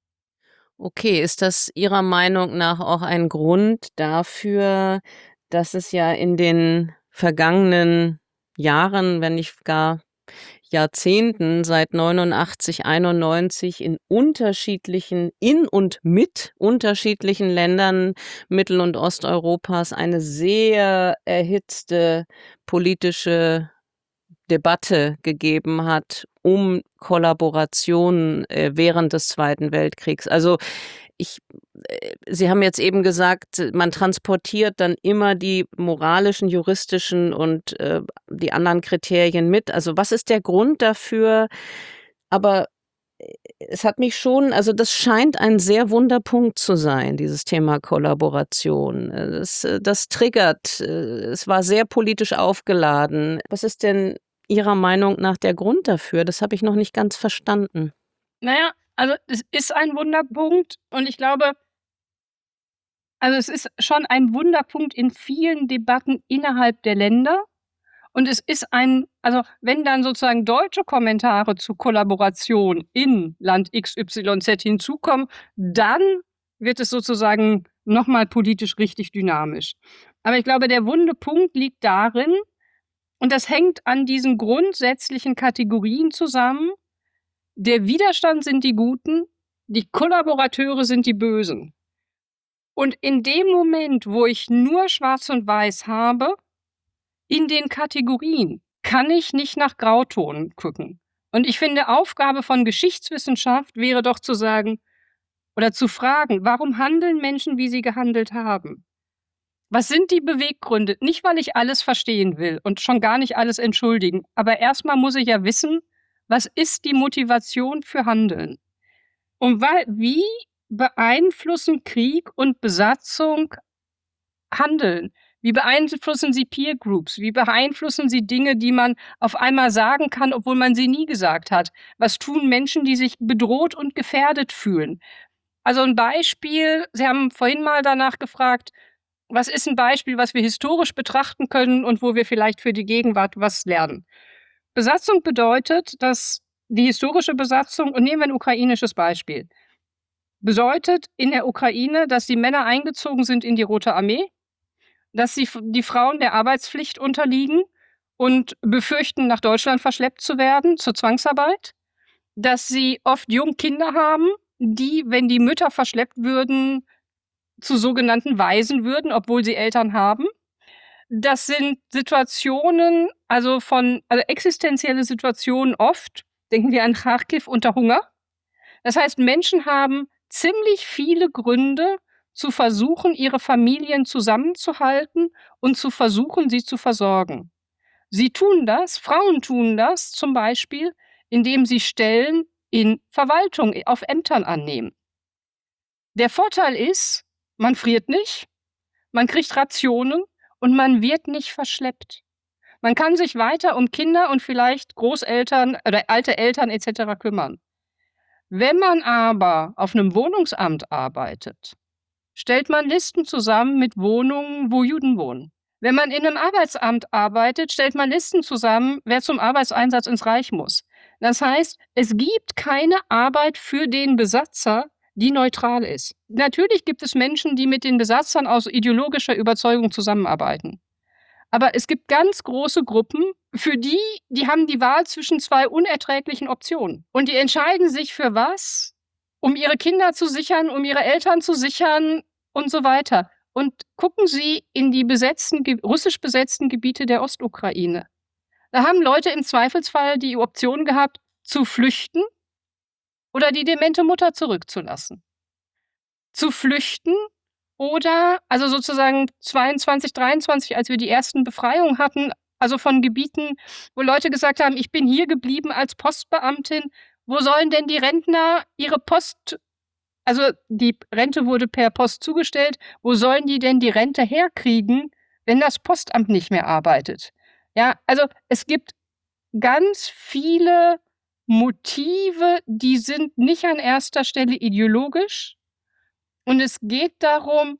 Okay, ist das Ihrer Meinung nach auch ein Grund dafür, dass es ja in den vergangenen Jahren, wenn nicht gar Jahrzehnten, seit neunundachtzig, einundneunzig in unterschiedlichen, in und mit unterschiedlichen Ländern Mittel- und Osteuropas eine sehr erhitzte politische Debatte gegeben hat um Kollaboration äh, während des Zweiten Weltkriegs. Also ich, äh, Sie haben jetzt eben gesagt, man transportiert dann immer die moralischen, juristischen und äh, die anderen Kriterien mit. Also was ist der Grund dafür? Aber äh, es hat mich schon, also das scheint ein sehr wunder Punkt zu sein, dieses Thema Kollaboration. Äh, Das, äh, das triggert, äh, es war sehr politisch aufgeladen. Was ist denn Ihrer Meinung nach der Grund dafür? Das habe ich noch nicht ganz verstanden. Naja, also es ist ein Wunderpunkt und ich glaube, also es ist schon ein Wunderpunkt in vielen Debatten innerhalb der Länder. Und es ist ein, also wenn dann sozusagen deutsche Kommentare zu Kollaboration in Land X Y Z hinzukommen, dann wird es sozusagen nochmal politisch richtig dynamisch. Aber ich glaube, der wunde Punkt liegt darin, und das hängt an diesen grundsätzlichen Kategorien zusammen, der Widerstand sind die Guten, die Kollaborateure sind die Bösen. Und in dem Moment, wo ich nur Schwarz und Weiß habe, in den Kategorien, kann ich nicht nach Grautönen gucken. Und ich finde, Aufgabe von Geschichtswissenschaft wäre doch zu sagen oder zu fragen, warum handeln Menschen, wie sie gehandelt haben? Was sind die Beweggründe? Nicht, weil ich alles verstehen will und schon gar nicht alles entschuldigen, aber erstmal muss ich ja wissen, was ist die Motivation für Handeln? Und weil, wie beeinflussen Krieg und Besatzung Handeln? Wie beeinflussen sie Peer Groups? Wie beeinflussen sie Dinge, die man auf einmal sagen kann, obwohl man sie nie gesagt hat? Was tun Menschen, die sich bedroht und gefährdet fühlen? Also ein Beispiel, Sie haben vorhin mal danach gefragt, was ist ein Beispiel, was wir historisch betrachten können und wo wir vielleicht für die Gegenwart was lernen? Besatzung bedeutet, dass die historische Besatzung, und nehmen wir ein ukrainisches Beispiel, bedeutet in der Ukraine, dass die Männer eingezogen sind in die Rote Armee, dass sie, die Frauen der Arbeitspflicht unterliegen und befürchten, nach Deutschland verschleppt zu werden zur Zwangsarbeit, dass sie oft Jungkinder haben, die, wenn die Mütter verschleppt würden, zu sogenannten Waisen würden, obwohl sie Eltern haben. Das sind Situationen, also von also existenzielle Situationen oft, denken wir an Charkiw, unter Hunger. Das heißt, Menschen haben ziemlich viele Gründe, zu versuchen, ihre Familien zusammenzuhalten und zu versuchen, sie zu versorgen. Sie tun das, Frauen tun das zum Beispiel, indem sie Stellen in Verwaltung, auf Ämtern annehmen. Der Vorteil ist, man friert nicht, man kriegt Rationen und man wird nicht verschleppt. Man kann sich weiter um Kinder und vielleicht Großeltern oder alte Eltern et cetera kümmern. Wenn man aber auf einem Wohnungsamt arbeitet, stellt man Listen zusammen mit Wohnungen, wo Juden wohnen. Wenn man in einem Arbeitsamt arbeitet, stellt man Listen zusammen, wer zum Arbeitseinsatz ins Reich muss. Das heißt, es gibt keine Arbeit für den Besatzer, die neutral ist. Natürlich gibt es Menschen, die mit den Besatzern aus ideologischer Überzeugung zusammenarbeiten. Aber es gibt ganz große Gruppen, für die, die haben die Wahl zwischen zwei unerträglichen Optionen. Und die entscheiden sich für was? Um ihre Kinder zu sichern, um ihre Eltern zu sichern und so weiter. Und gucken Sie in die besetzten, russisch besetzten Gebiete der Ostukraine. Da haben Leute im Zweifelsfall die Option gehabt, zu flüchten oder die demente Mutter zurückzulassen. Zu flüchten oder, also sozusagen zweiundzwanzig, dreiundzwanzig, als wir die ersten Befreiungen hatten, also von Gebieten, wo Leute gesagt haben, ich bin hier geblieben als Postbeamtin, wo sollen denn die Rentner ihre Post, also die Rente wurde per Post zugestellt, wo sollen die denn die Rente herkriegen, wenn das Postamt nicht mehr arbeitet? Ja, also es gibt ganz viele Motive, die sind nicht an erster Stelle ideologisch. Und es geht darum,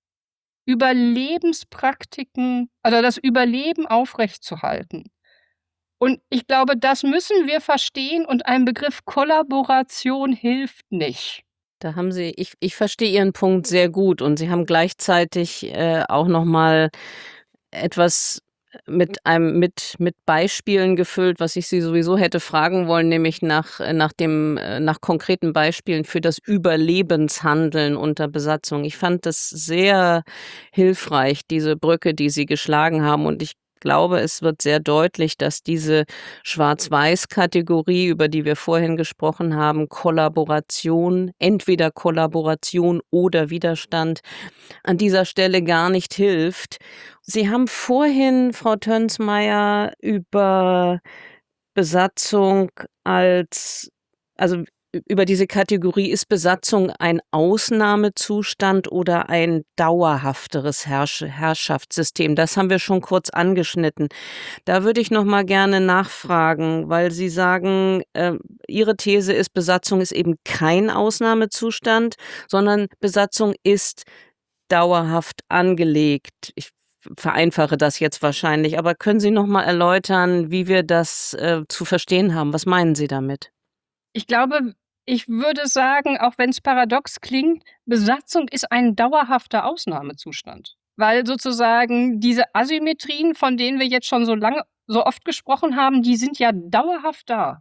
Überlebenspraktiken, also das Überleben aufrechtzuerhalten. Und ich glaube, das müssen wir verstehen und ein Begriff Kollaboration hilft nicht. Da haben Sie ich ich verstehe Ihren Punkt sehr gut und Sie haben gleichzeitig, äh, auch noch mal etwas mit einem mit mit Beispielen gefüllt, was ich Sie sowieso hätte fragen wollen, nämlich nach äh, nach dem äh, nach konkreten Beispielen für das Überlebenshandeln unter Besatzung. Ich fand das sehr hilfreich, diese Brücke, die Sie geschlagen haben, und ich glaube, es wird sehr deutlich, dass diese Schwarz-Weiß-Kategorie, über die wir vorhin gesprochen haben, Kollaboration, entweder Kollaboration oder Widerstand, an dieser Stelle gar nicht hilft. Sie haben vorhin, Frau Tönsmeier, über Besatzung als also über diese Kategorie, ist Besatzung ein Ausnahmezustand oder ein dauerhafteres Herrsch Herrschaftssystem? Das haben wir schon kurz angeschnitten. Da würde ich noch mal gerne nachfragen, weil Sie sagen, äh, Ihre These ist, Besatzung ist eben kein Ausnahmezustand, sondern Besatzung ist dauerhaft angelegt. Ich vereinfache das jetzt wahrscheinlich, aber können Sie noch mal erläutern, wie wir das äh, zu verstehen haben? Was meinen Sie damit? Ich glaube, ich würde sagen, auch wenn es paradox klingt, Besatzung ist ein dauerhafter Ausnahmezustand. Weil sozusagen diese Asymmetrien, von denen wir jetzt schon so lange, so oft gesprochen haben, die sind ja dauerhaft da.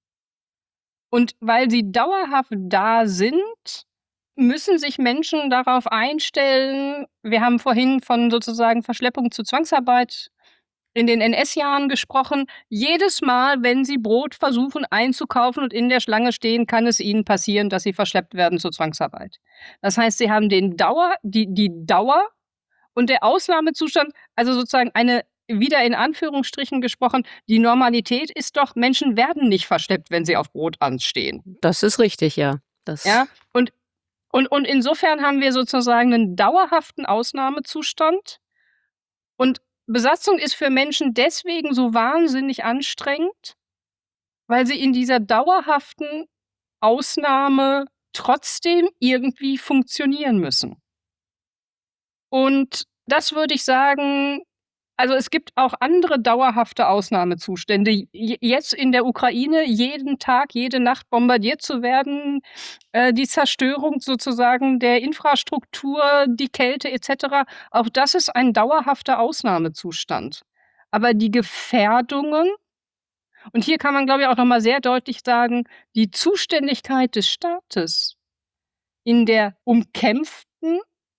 Und weil sie dauerhaft da sind, müssen sich Menschen darauf einstellen. Wir haben vorhin von sozusagen Verschleppung zu Zwangsarbeit in den N S-Jahren gesprochen. Jedes Mal, wenn sie Brot versuchen einzukaufen und in der Schlange stehen, kann es ihnen passieren, dass sie verschleppt werden zur Zwangsarbeit. Das heißt, sie haben den Dauer, die, die Dauer und der Ausnahmezustand, also sozusagen eine, wieder in Anführungsstrichen gesprochen, die Normalität ist doch, Menschen werden nicht verschleppt, wenn sie auf Brot anstehen. Das ist richtig, ja. Das Ja, und, und, und insofern haben wir sozusagen einen dauerhaften Ausnahmezustand. Und Besatzung ist für Menschen deswegen so wahnsinnig anstrengend, weil sie in dieser dauerhaften Ausnahme trotzdem irgendwie funktionieren müssen. Und das würde ich sagen, Also, es gibt auch andere dauerhafte Ausnahmezustände. J jetzt in der Ukraine jeden Tag, jede Nacht bombardiert zu werden, äh, die Zerstörung sozusagen der Infrastruktur, die Kälte et cetera, auch das ist ein dauerhafter Ausnahmezustand. Aber die Gefährdungen und hier kann man, glaube ich, auch noch mal sehr deutlich sagen, die Zuständigkeit des Staates in der umkämpften,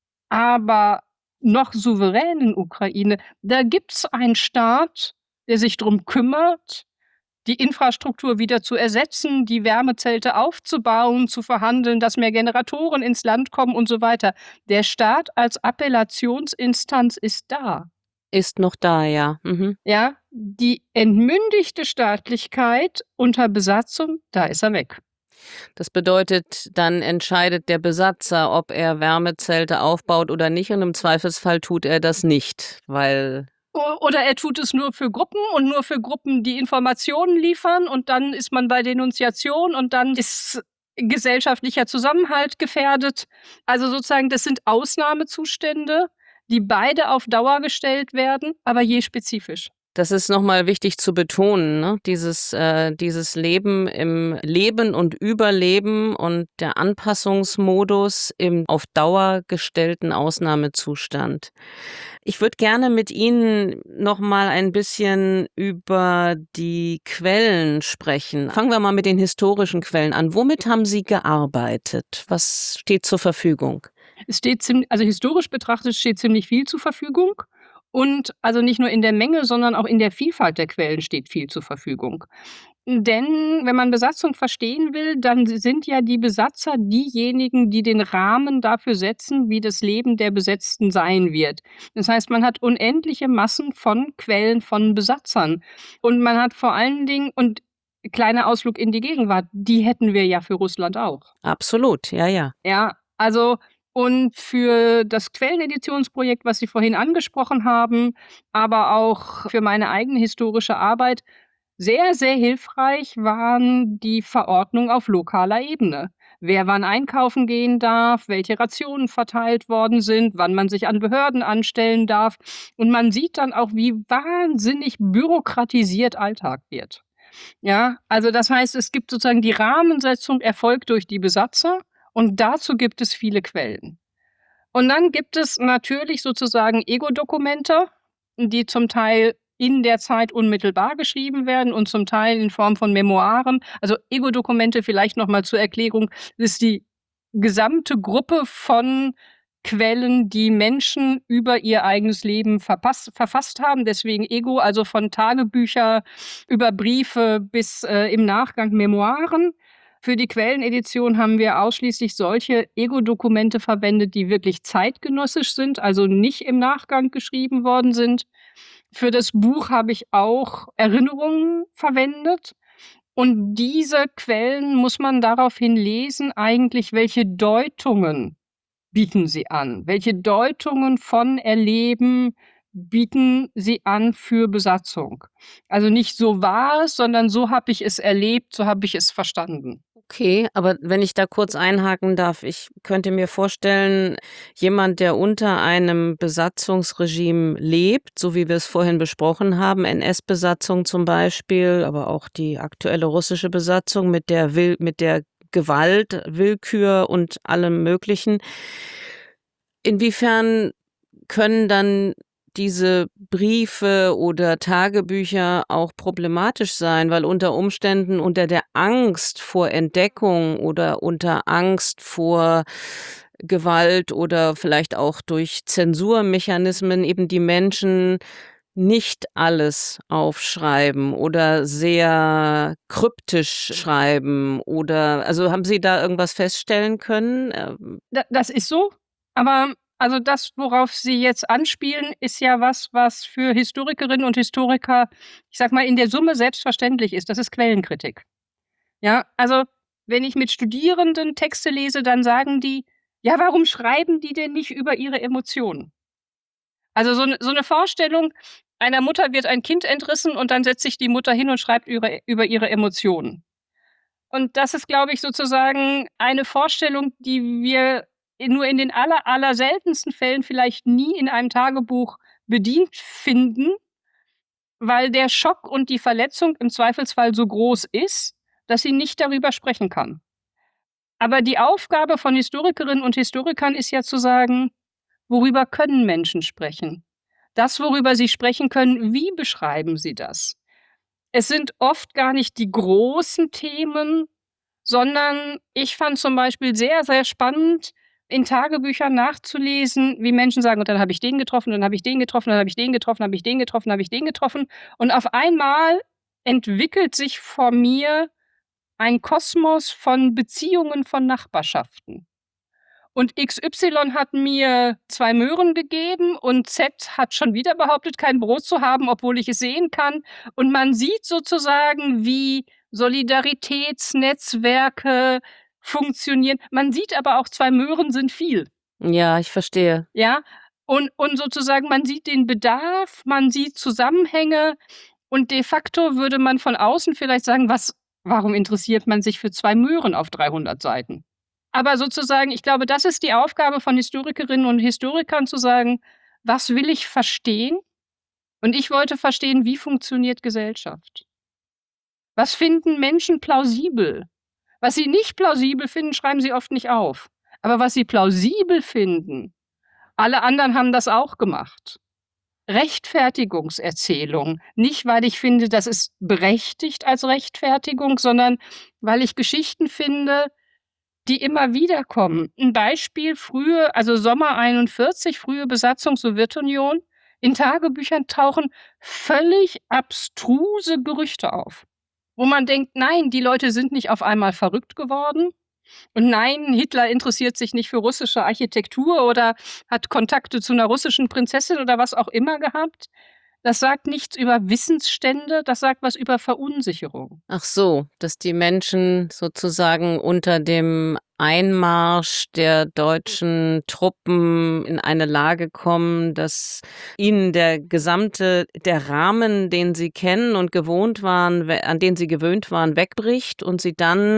aber noch souveränen Ukraine, da gibt's einen Staat, der sich drum kümmert, die Infrastruktur wieder zu ersetzen, die Wärmezelte aufzubauen, zu verhandeln, dass mehr Generatoren ins Land kommen und so weiter. Der Staat als Appellationsinstanz ist da. Ist noch da, ja. Mhm. Ja, die entmündigte Staatlichkeit unter Besatzung, da ist er weg. Das bedeutet, dann entscheidet der Besatzer, ob er Wärmezelte aufbaut oder nicht, und im Zweifelsfall tut er das nicht, weil O oder er tut es nur für Gruppen und nur für Gruppen, die Informationen liefern, und dann ist man bei Denunziation und dann ist gesellschaftlicher Zusammenhalt gefährdet. Also sozusagen, das sind Ausnahmezustände, die beide auf Dauer gestellt werden, aber je spezifisch. das ist noch mal wichtig zu betonen, ne? Dieses, äh, dieses Leben im Leben und Überleben und der Anpassungsmodus im auf Dauer gestellten Ausnahmezustand. Ich würde gerne mit Ihnen noch mal ein bisschen über die Quellen sprechen. Fangen wir mal mit den historischen Quellen an. Womit haben Sie gearbeitet? Was steht zur Verfügung? Es steht ziem also historisch betrachtet steht ziemlich viel zur Verfügung, und also nicht nur in der Menge, sondern auch in der Vielfalt der Quellen steht viel zur Verfügung. Denn wenn man Besatzung verstehen will, dann sind ja die Besatzer diejenigen, die den Rahmen dafür setzen, wie das Leben der Besetzten sein wird. Das heißt, man hat unendliche Massen von Quellen von Besatzern, und man hat vor allen Dingen und kleiner Ausflug in die Gegenwart, die hätten wir ja für Russland auch. Absolut, ja, ja. Ja, also und für das Quelleneditionsprojekt, was Sie vorhin angesprochen haben, aber auch für meine eigene historische Arbeit, sehr, sehr hilfreich waren die Verordnungen auf lokaler Ebene. Wer wann einkaufen gehen darf, welche Rationen verteilt worden sind, wann man sich an Behörden anstellen darf. Und man sieht dann auch, wie wahnsinnig bürokratisiert Alltag wird. Ja, also das heißt, es gibt sozusagen die Rahmensetzung erfolgt durch die Besatzer, und dazu gibt es viele Quellen. Und dann gibt es natürlich sozusagen Ego-Dokumente, die zum Teil in der Zeit unmittelbar geschrieben werden und zum Teil in Form von Memoiren. Also Ego-Dokumente, vielleicht noch mal zur Erklärung, ist die gesamte Gruppe von Quellen, die Menschen über ihr eigenes Leben verpasst, verfasst haben. Deswegen Ego, also von Tagebücher über Briefe bis äh, im Nachgang Memoiren. Für die Quellenedition haben wir ausschließlich solche Ego-Dokumente verwendet, die wirklich zeitgenössisch sind, also nicht im Nachgang geschrieben worden sind. Für das Buch habe ich auch Erinnerungen verwendet. Und diese Quellen muss man daraufhin lesen, eigentlich, welche Deutungen bieten sie an? Welche Deutungen von Erleben bieten sie an für Besatzung? Also nicht so war es, sondern so habe ich es erlebt, so habe ich es verstanden. Okay, aber wenn ich da kurz einhaken darf, ich könnte mir vorstellen, jemand, der unter einem Besatzungsregime lebt, so wie wir es vorhin besprochen haben, N S-Besatzung zum Beispiel, aber auch die aktuelle russische Besatzung mit der Will mit der Gewalt, Willkür und allem Möglichen. Inwiefern können dann diese Briefe oder Tagebücher auch problematisch sein, weil unter Umständen unter der Angst vor Entdeckung oder unter Angst vor Gewalt oder vielleicht auch durch Zensurmechanismen eben die Menschen nicht alles aufschreiben oder sehr kryptisch schreiben, oder also haben Sie da irgendwas feststellen können? Ähm, Da das ist so, aber also das, worauf Sie jetzt anspielen, ist ja was, was für Historikerinnen und Historiker, ich sage mal, in der Summe selbstverständlich ist. Das ist Quellenkritik. Ja, also wenn ich mit Studierenden Texte lese, dann sagen die: „Ja, warum schreiben die denn nicht über ihre Emotionen?“ Also so 'ne so 'ne Vorstellung, einer Mutter wird ein Kind entrissen und dann setzt sich die Mutter hin und schreibt ihre über ihre Emotionen. Und das ist, glaube ich, sozusagen eine Vorstellung, die wir nur in den aller, aller seltensten Fällen, vielleicht nie in einem Tagebuch bedient finden, weil der Schock und die Verletzung im Zweifelsfall so groß ist, dass sie nicht darüber sprechen kann. Aber die Aufgabe von Historikerinnen und Historikern ist ja zu sagen, worüber können Menschen sprechen? Das, worüber sie sprechen können, wie beschreiben sie das? Es sind oft gar nicht die großen Themen, sondern ich fand zum Beispiel sehr, sehr spannend, in Tagebüchern nachzulesen, wie Menschen sagen: „Und dann habe ich den getroffen, dann habe ich den getroffen, dann habe ich den getroffen, dann habe ich den getroffen, dann habe ich den getroffen.“ Und auf einmal entwickelt sich vor mir ein Kosmos von Beziehungen von Nachbarschaften. Und X Y hat mir zwei Möhren gegeben und Z hat schon wieder behauptet, kein Brot zu haben, obwohl ich es sehen kann. Und man sieht sozusagen, wie Solidaritätsnetzwerke funktionieren. Man sieht aber auch, zwei Möhren sind viel. Ja, ich verstehe. Ja, und und sozusagen man sieht den Bedarf, man sieht Zusammenhänge und de facto würde man von außen vielleicht sagen: „Was warum interessiert man sich für zwei Möhren auf dreihundert Seiten?“ Aber sozusagen, ich glaube, das ist die Aufgabe von Historikerinnen und Historikern zu sagen: „Was will ich verstehen?“ Und ich wollte verstehen, wie funktioniert Gesellschaft? Was finden Menschen plausibel? Was sie nicht plausibel finden, schreiben sie oft nicht auf. Aber was sie plausibel finden, alle anderen haben das auch gemacht. Rechtfertigungserzählung. Nicht, weil ich finde, das ist berechtigt als Rechtfertigung, sondern weil ich Geschichten finde, die immer wieder kommen. 'N Beispiel, frühe also Sommer einundvierzig, frühe Besatzung Sowjetunion. In Tagebüchern tauchen völlig abstruse Gerüchte auf, wo man denkt: „Nein, die Leute sind nicht auf einmal verrückt geworden. Und nein, Hitler interessiert sich nicht für russische Architektur oder hat Kontakte zu 'ner russischen Prinzessin oder was auch immer gehabt.“ Das sagt nichts über Wissensstände, das sagt was über Verunsicherung. Ach so, dass die Menschen sozusagen unter dem Einmarsch der deutschen Truppen in eine Lage kommen, dass ihnen der gesamte der Rahmen, den sie kennen und gewohnt waren we an den sie gewöhnt waren, wegbricht und sie dann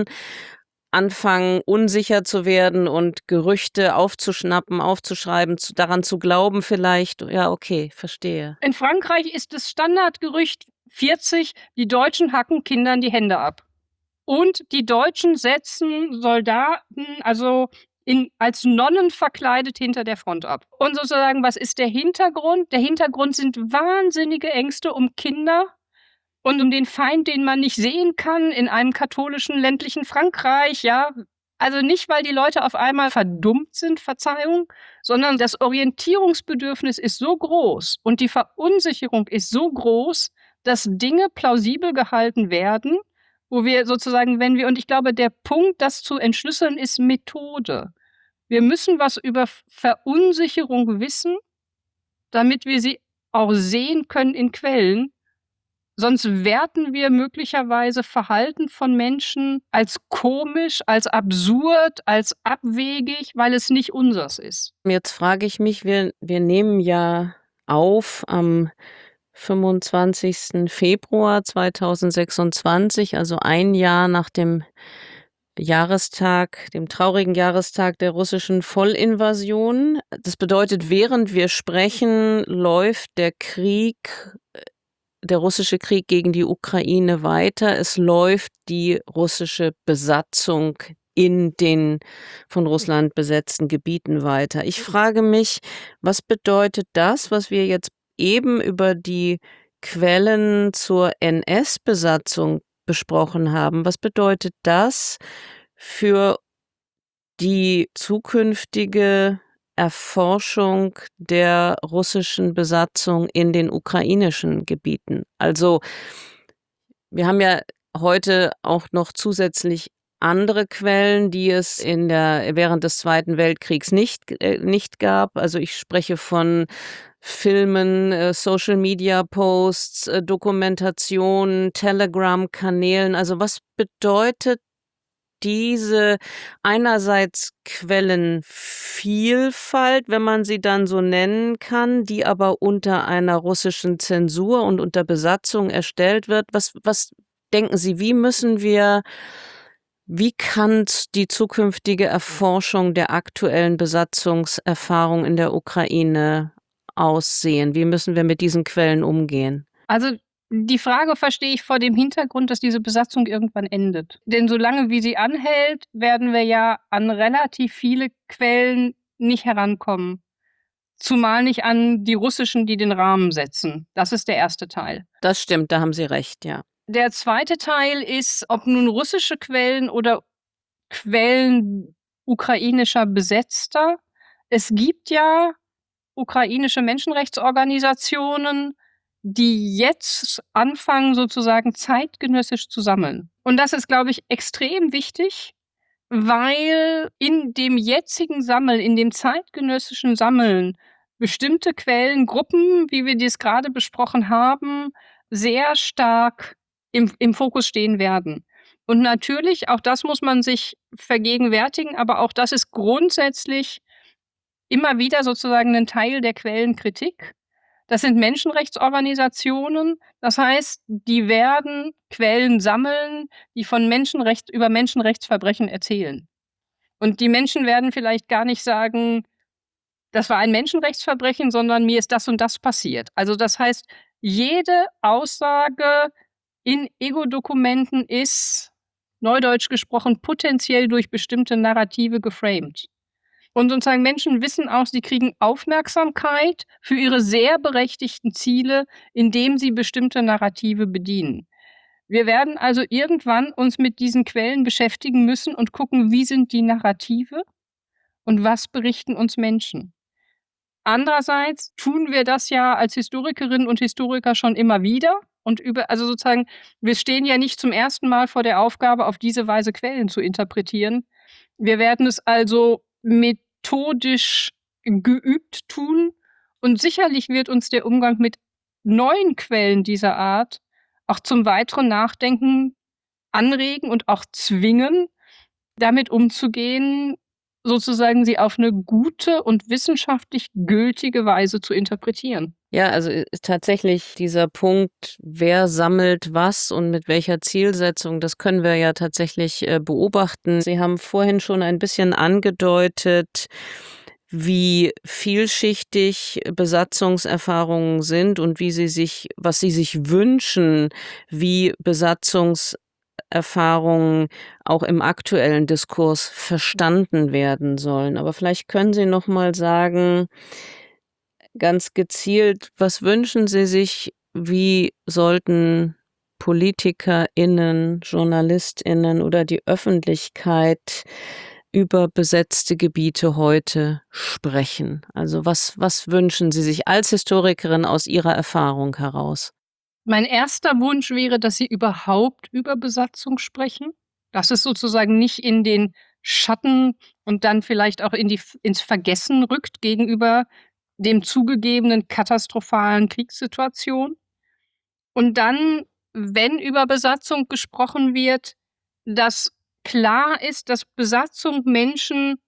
anfangen, unsicher zu werden und Gerüchte aufzuschnappen, aufzuschreiben, zu daran zu glauben vielleicht. Ja, okay, verstehe. In Frankreich ist das Standardgerücht vierzig, die Deutschen hacken Kindern die Hände ab. Und die Deutschen setzen Soldaten, also in als Nonnen verkleidet hinter der Front ab. Und sozusagen, was ist der Hintergrund? Der Hintergrund sind wahnsinnige Ängste um Kinder und um den Feind, den man nicht sehen kann in einem katholischen ländlichen Frankreich, ja. Also nicht, weil die Leute auf einmal verdummt sind, Verzeihung, sondern das Orientierungsbedürfnis ist so groß und die Verunsicherung ist so groß, dass Dinge plausibel gehalten werden, wo wir sozusagen, wenn wir und ich glaube, der Punkt, das zu entschlüsseln, ist Methode. Wir müssen was über F Verunsicherung wissen, damit wir sie auch sehen können in Quellen. Sonst werten wir möglicherweise Verhalten von Menschen als komisch, als absurd, als abwegig, weil es nicht unseres ist. Jetzt frage ich mich, wir wir nehmen ja auf am fünfundzwanzigsten Februar zweitausendsechsundzwanzig, also ein Jahr nach dem Jahrestag dem traurigen Jahrestag der russischen Vollinvasion. Das bedeutet, während wir sprechen, läuft der Krieg äh, der russische Krieg gegen die Ukraine weiter. Es läuft die russische Besatzung in den von Russland besetzten Gebieten weiter. Ich frage mich, was bedeutet das, was wir jetzt eben über die Quellen zur N S-Besatzung besprochen haben? Was bedeutet das für die zukünftige Erforschung der russischen Besatzung in den ukrainischen Gebieten? Also, wir haben ja heute auch noch zusätzlich andere Quellen, die es in der während des Zweiten Weltkriegs nicht äh, nicht gab. Also, ich spreche von Filmen, äh, Social-Media-Posts, äh, Dokumentationen, Telegram-Kanälen. Also, was bedeutet diese einerseits Quellenvielfalt, wenn man sie dann so nennen kann, die aber unter einer russischen Zensur und unter Besatzung erstellt wird? Was was denken Sie, wie müssen wir wie kann die zukünftige Erforschung der aktuellen Besatzungserfahrung in der Ukraine aussehen? Wie müssen wir mit diesen Quellen umgehen? Also die Frage verstehe ich vor dem Hintergrund, dass diese Besatzung irgendwann endet. Denn solange wie sie anhält, werden wir ja an relativ viele Quellen nicht herankommen. Zumal nicht an die russischen, die den Rahmen setzen. Das ist der erste Teil. Das stimmt, da haben Sie recht, ja. Der zweite Teil ist, ob nun russische Quellen oder Quellen ukrainischer Besetzter. Es gibt ja ukrainische Menschenrechtsorganisationen, die jetzt anfangen, sozusagen zeitgenössisch zu sammeln. Und das ist, glaube ich, extrem wichtig, weil in dem jetzigen Sammeln, in dem zeitgenössischen Sammeln bestimmte Quellengruppen, wie wir dies gerade besprochen haben, sehr stark im, im Fokus stehen werden. Und natürlich, auch das muss man sich vergegenwärtigen, aber auch das ist grundsätzlich immer wieder sozusagen ein Teil der Quellenkritik. Das sind Menschenrechtsorganisationen, das heißt, die werden Quellen sammeln, die von Menschenrecht über Menschenrechtsverbrechen erzählen. Und die Menschen werden vielleicht gar nicht sagen, das war ein Menschenrechtsverbrechen, sondern mir ist das und das passiert. Also das heißt, jede Aussage in Ego-Dokumenten ist, neudeutsch gesprochen, potenziell durch bestimmte Narrative geframed. Und sozusagen Menschen wissen auch, sie kriegen Aufmerksamkeit für ihre sehr berechtigten Ziele, indem sie bestimmte Narrative bedienen. Wir werden also irgendwann uns mit diesen Quellen beschäftigen müssen und gucken, wie sind die Narrative und was berichten uns Menschen. Andererseits tun wir das ja als Historikerinnen und Historiker schon immer wieder. Und über, also sozusagen, wir stehen ja nicht zum ersten Mal vor der Aufgabe, auf diese Weise Quellen zu interpretieren. Wir werden es also methodisch geübt tun. Und sicherlich wird uns der Umgang mit neuen Quellen dieser Art auch zum weiteren Nachdenken anregen und auch zwingen, damit umzugehen, sozusagen sie auf eine gute und wissenschaftlich gültige Weise zu interpretieren. Ja, also äh, tatsächlich dieser Punkt, wer sammelt was und mit welcher Zielsetzung, das können wir ja tatsächlich äh, beobachten. Sie haben vorhin schon ein bisschen angedeutet, wie vielschichtig Besatzungserfahrungen sind und wie sie sich, was sie sich wünschen, wie Besatzungserfahrungen auch im aktuellen Diskurs verstanden werden sollen. Aber vielleicht können Sie noch mal sagen, ganz gezielt, was wünschen Sie sich, wie sollten PolitikerInnen, JournalistInnen oder die Öffentlichkeit über besetzte Gebiete heute sprechen? Also was, was wünschen Sie sich als Historikerin aus Ihrer Erfahrung heraus? Mein erster Wunsch wäre, dass Sie überhaupt über Besatzung sprechen. Dass es sozusagen nicht in den Schatten und dann vielleicht auch in die, ins Vergessen rückt gegenüber dem zugegebenen katastrophalen Kriegssituation. Und dann, wenn über Besatzung gesprochen wird, dass klar ist, dass Besatzung Menschen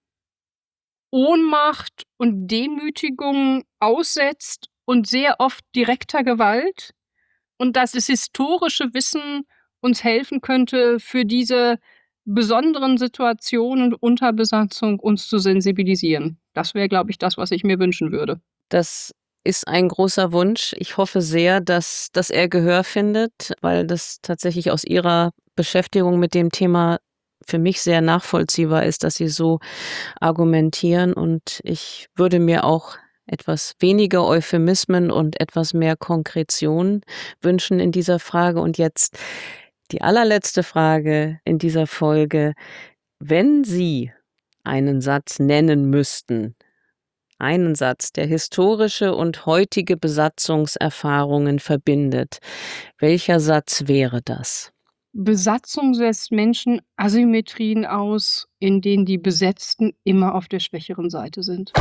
Ohnmacht und Demütigung aussetzt und sehr oft direkter Gewalt und dass das historische Wissen uns helfen könnte, für diese besonderen Situationen unter Besatzung uns zu sensibilisieren. Das wäre, glaube ich, das, was ich mir wünschen würde. Das ist ein großer Wunsch. Ich hoffe sehr, dass, dass er Gehör findet, weil das tatsächlich aus Ihrer Beschäftigung mit dem Thema für mich sehr nachvollziehbar ist, dass Sie so argumentieren. Und ich würde mir auch etwas weniger Euphemismen und etwas mehr Konkretion wünschen in dieser Frage. Und jetzt die allerletzte Frage in dieser Folge. Wenn Sie einen Satz nennen müssten, einen Satz, der historische und heutige Besatzungserfahrungen verbindet, welcher Satz wäre das? Besatzung setzt Menschen Asymmetrien aus, in denen die Besetzten immer auf der schwächeren Seite sind.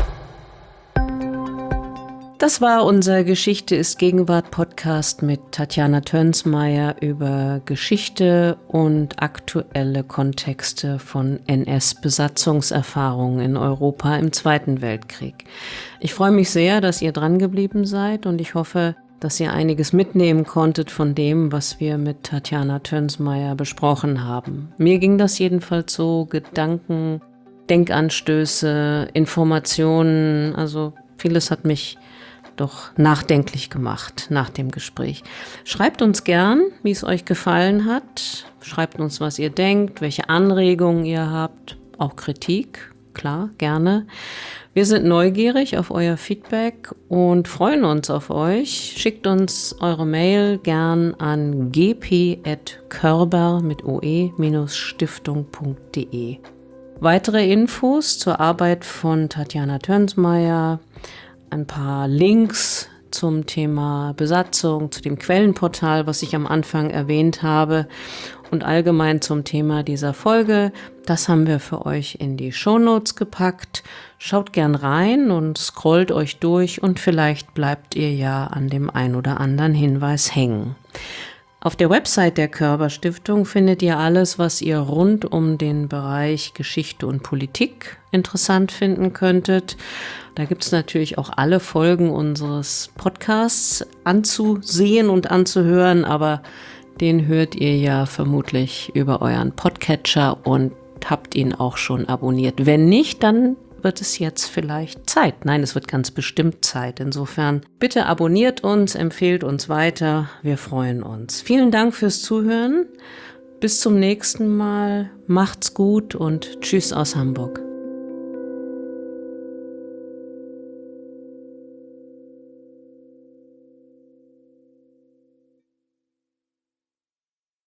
Das war unser Geschichte ist Gegenwart Podcast mit Tatjana Tönsmeier über Geschichte und aktuelle Kontexte von N S-Besatzungserfahrungen in Europa im Zweiten Weltkrieg. Ich freue mich sehr, dass ihr dran geblieben seid und ich hoffe, dass ihr einiges mitnehmen konntet von dem, was wir mit Tatjana Tönsmeier besprochen haben. Mir ging das jedenfalls so, Gedanken, Denkanstöße, Informationen, also vieles hat mich doch nachdenklich gemacht nach dem Gespräch. Schreibt uns gern, wie es euch gefallen hat. Schreibt uns, was ihr denkt, welche Anregungen ihr habt, auch Kritik, klar, gerne. Wir sind neugierig auf euer Feedback und freuen uns auf euch. Schickt uns eure Mail gern an g p at körber mit oe stiftung punkt de. Weitere Infos zur Arbeit von Tatjana Tönsmeier, ein paar Links zum Thema Besatzung, zu dem Quellenportal, was ich am Anfang erwähnt habe, und allgemein zum Thema dieser Folge, das haben wir für euch in die Shownotes gepackt. Schaut gern rein und scrollt euch durch und vielleicht bleibt ihr ja an dem ein oder anderen Hinweis hängen. Auf der Website der Körber Stiftung findet ihr alles, was ihr rund um den Bereich Geschichte und Politik interessant finden könntet. Da gibt es natürlich auch alle Folgen unseres Podcasts anzusehen und anzuhören, aber den hört ihr ja vermutlich über euren Podcatcher und habt ihn auch schon abonniert. Wenn nicht, dann wird es jetzt vielleicht Zeit. Nein, es wird ganz bestimmt Zeit. Insofern bitte abonniert uns, empfehlt uns weiter. Wir freuen uns. Vielen Dank fürs Zuhören. Bis zum nächsten Mal. Macht's gut und tschüss aus Hamburg.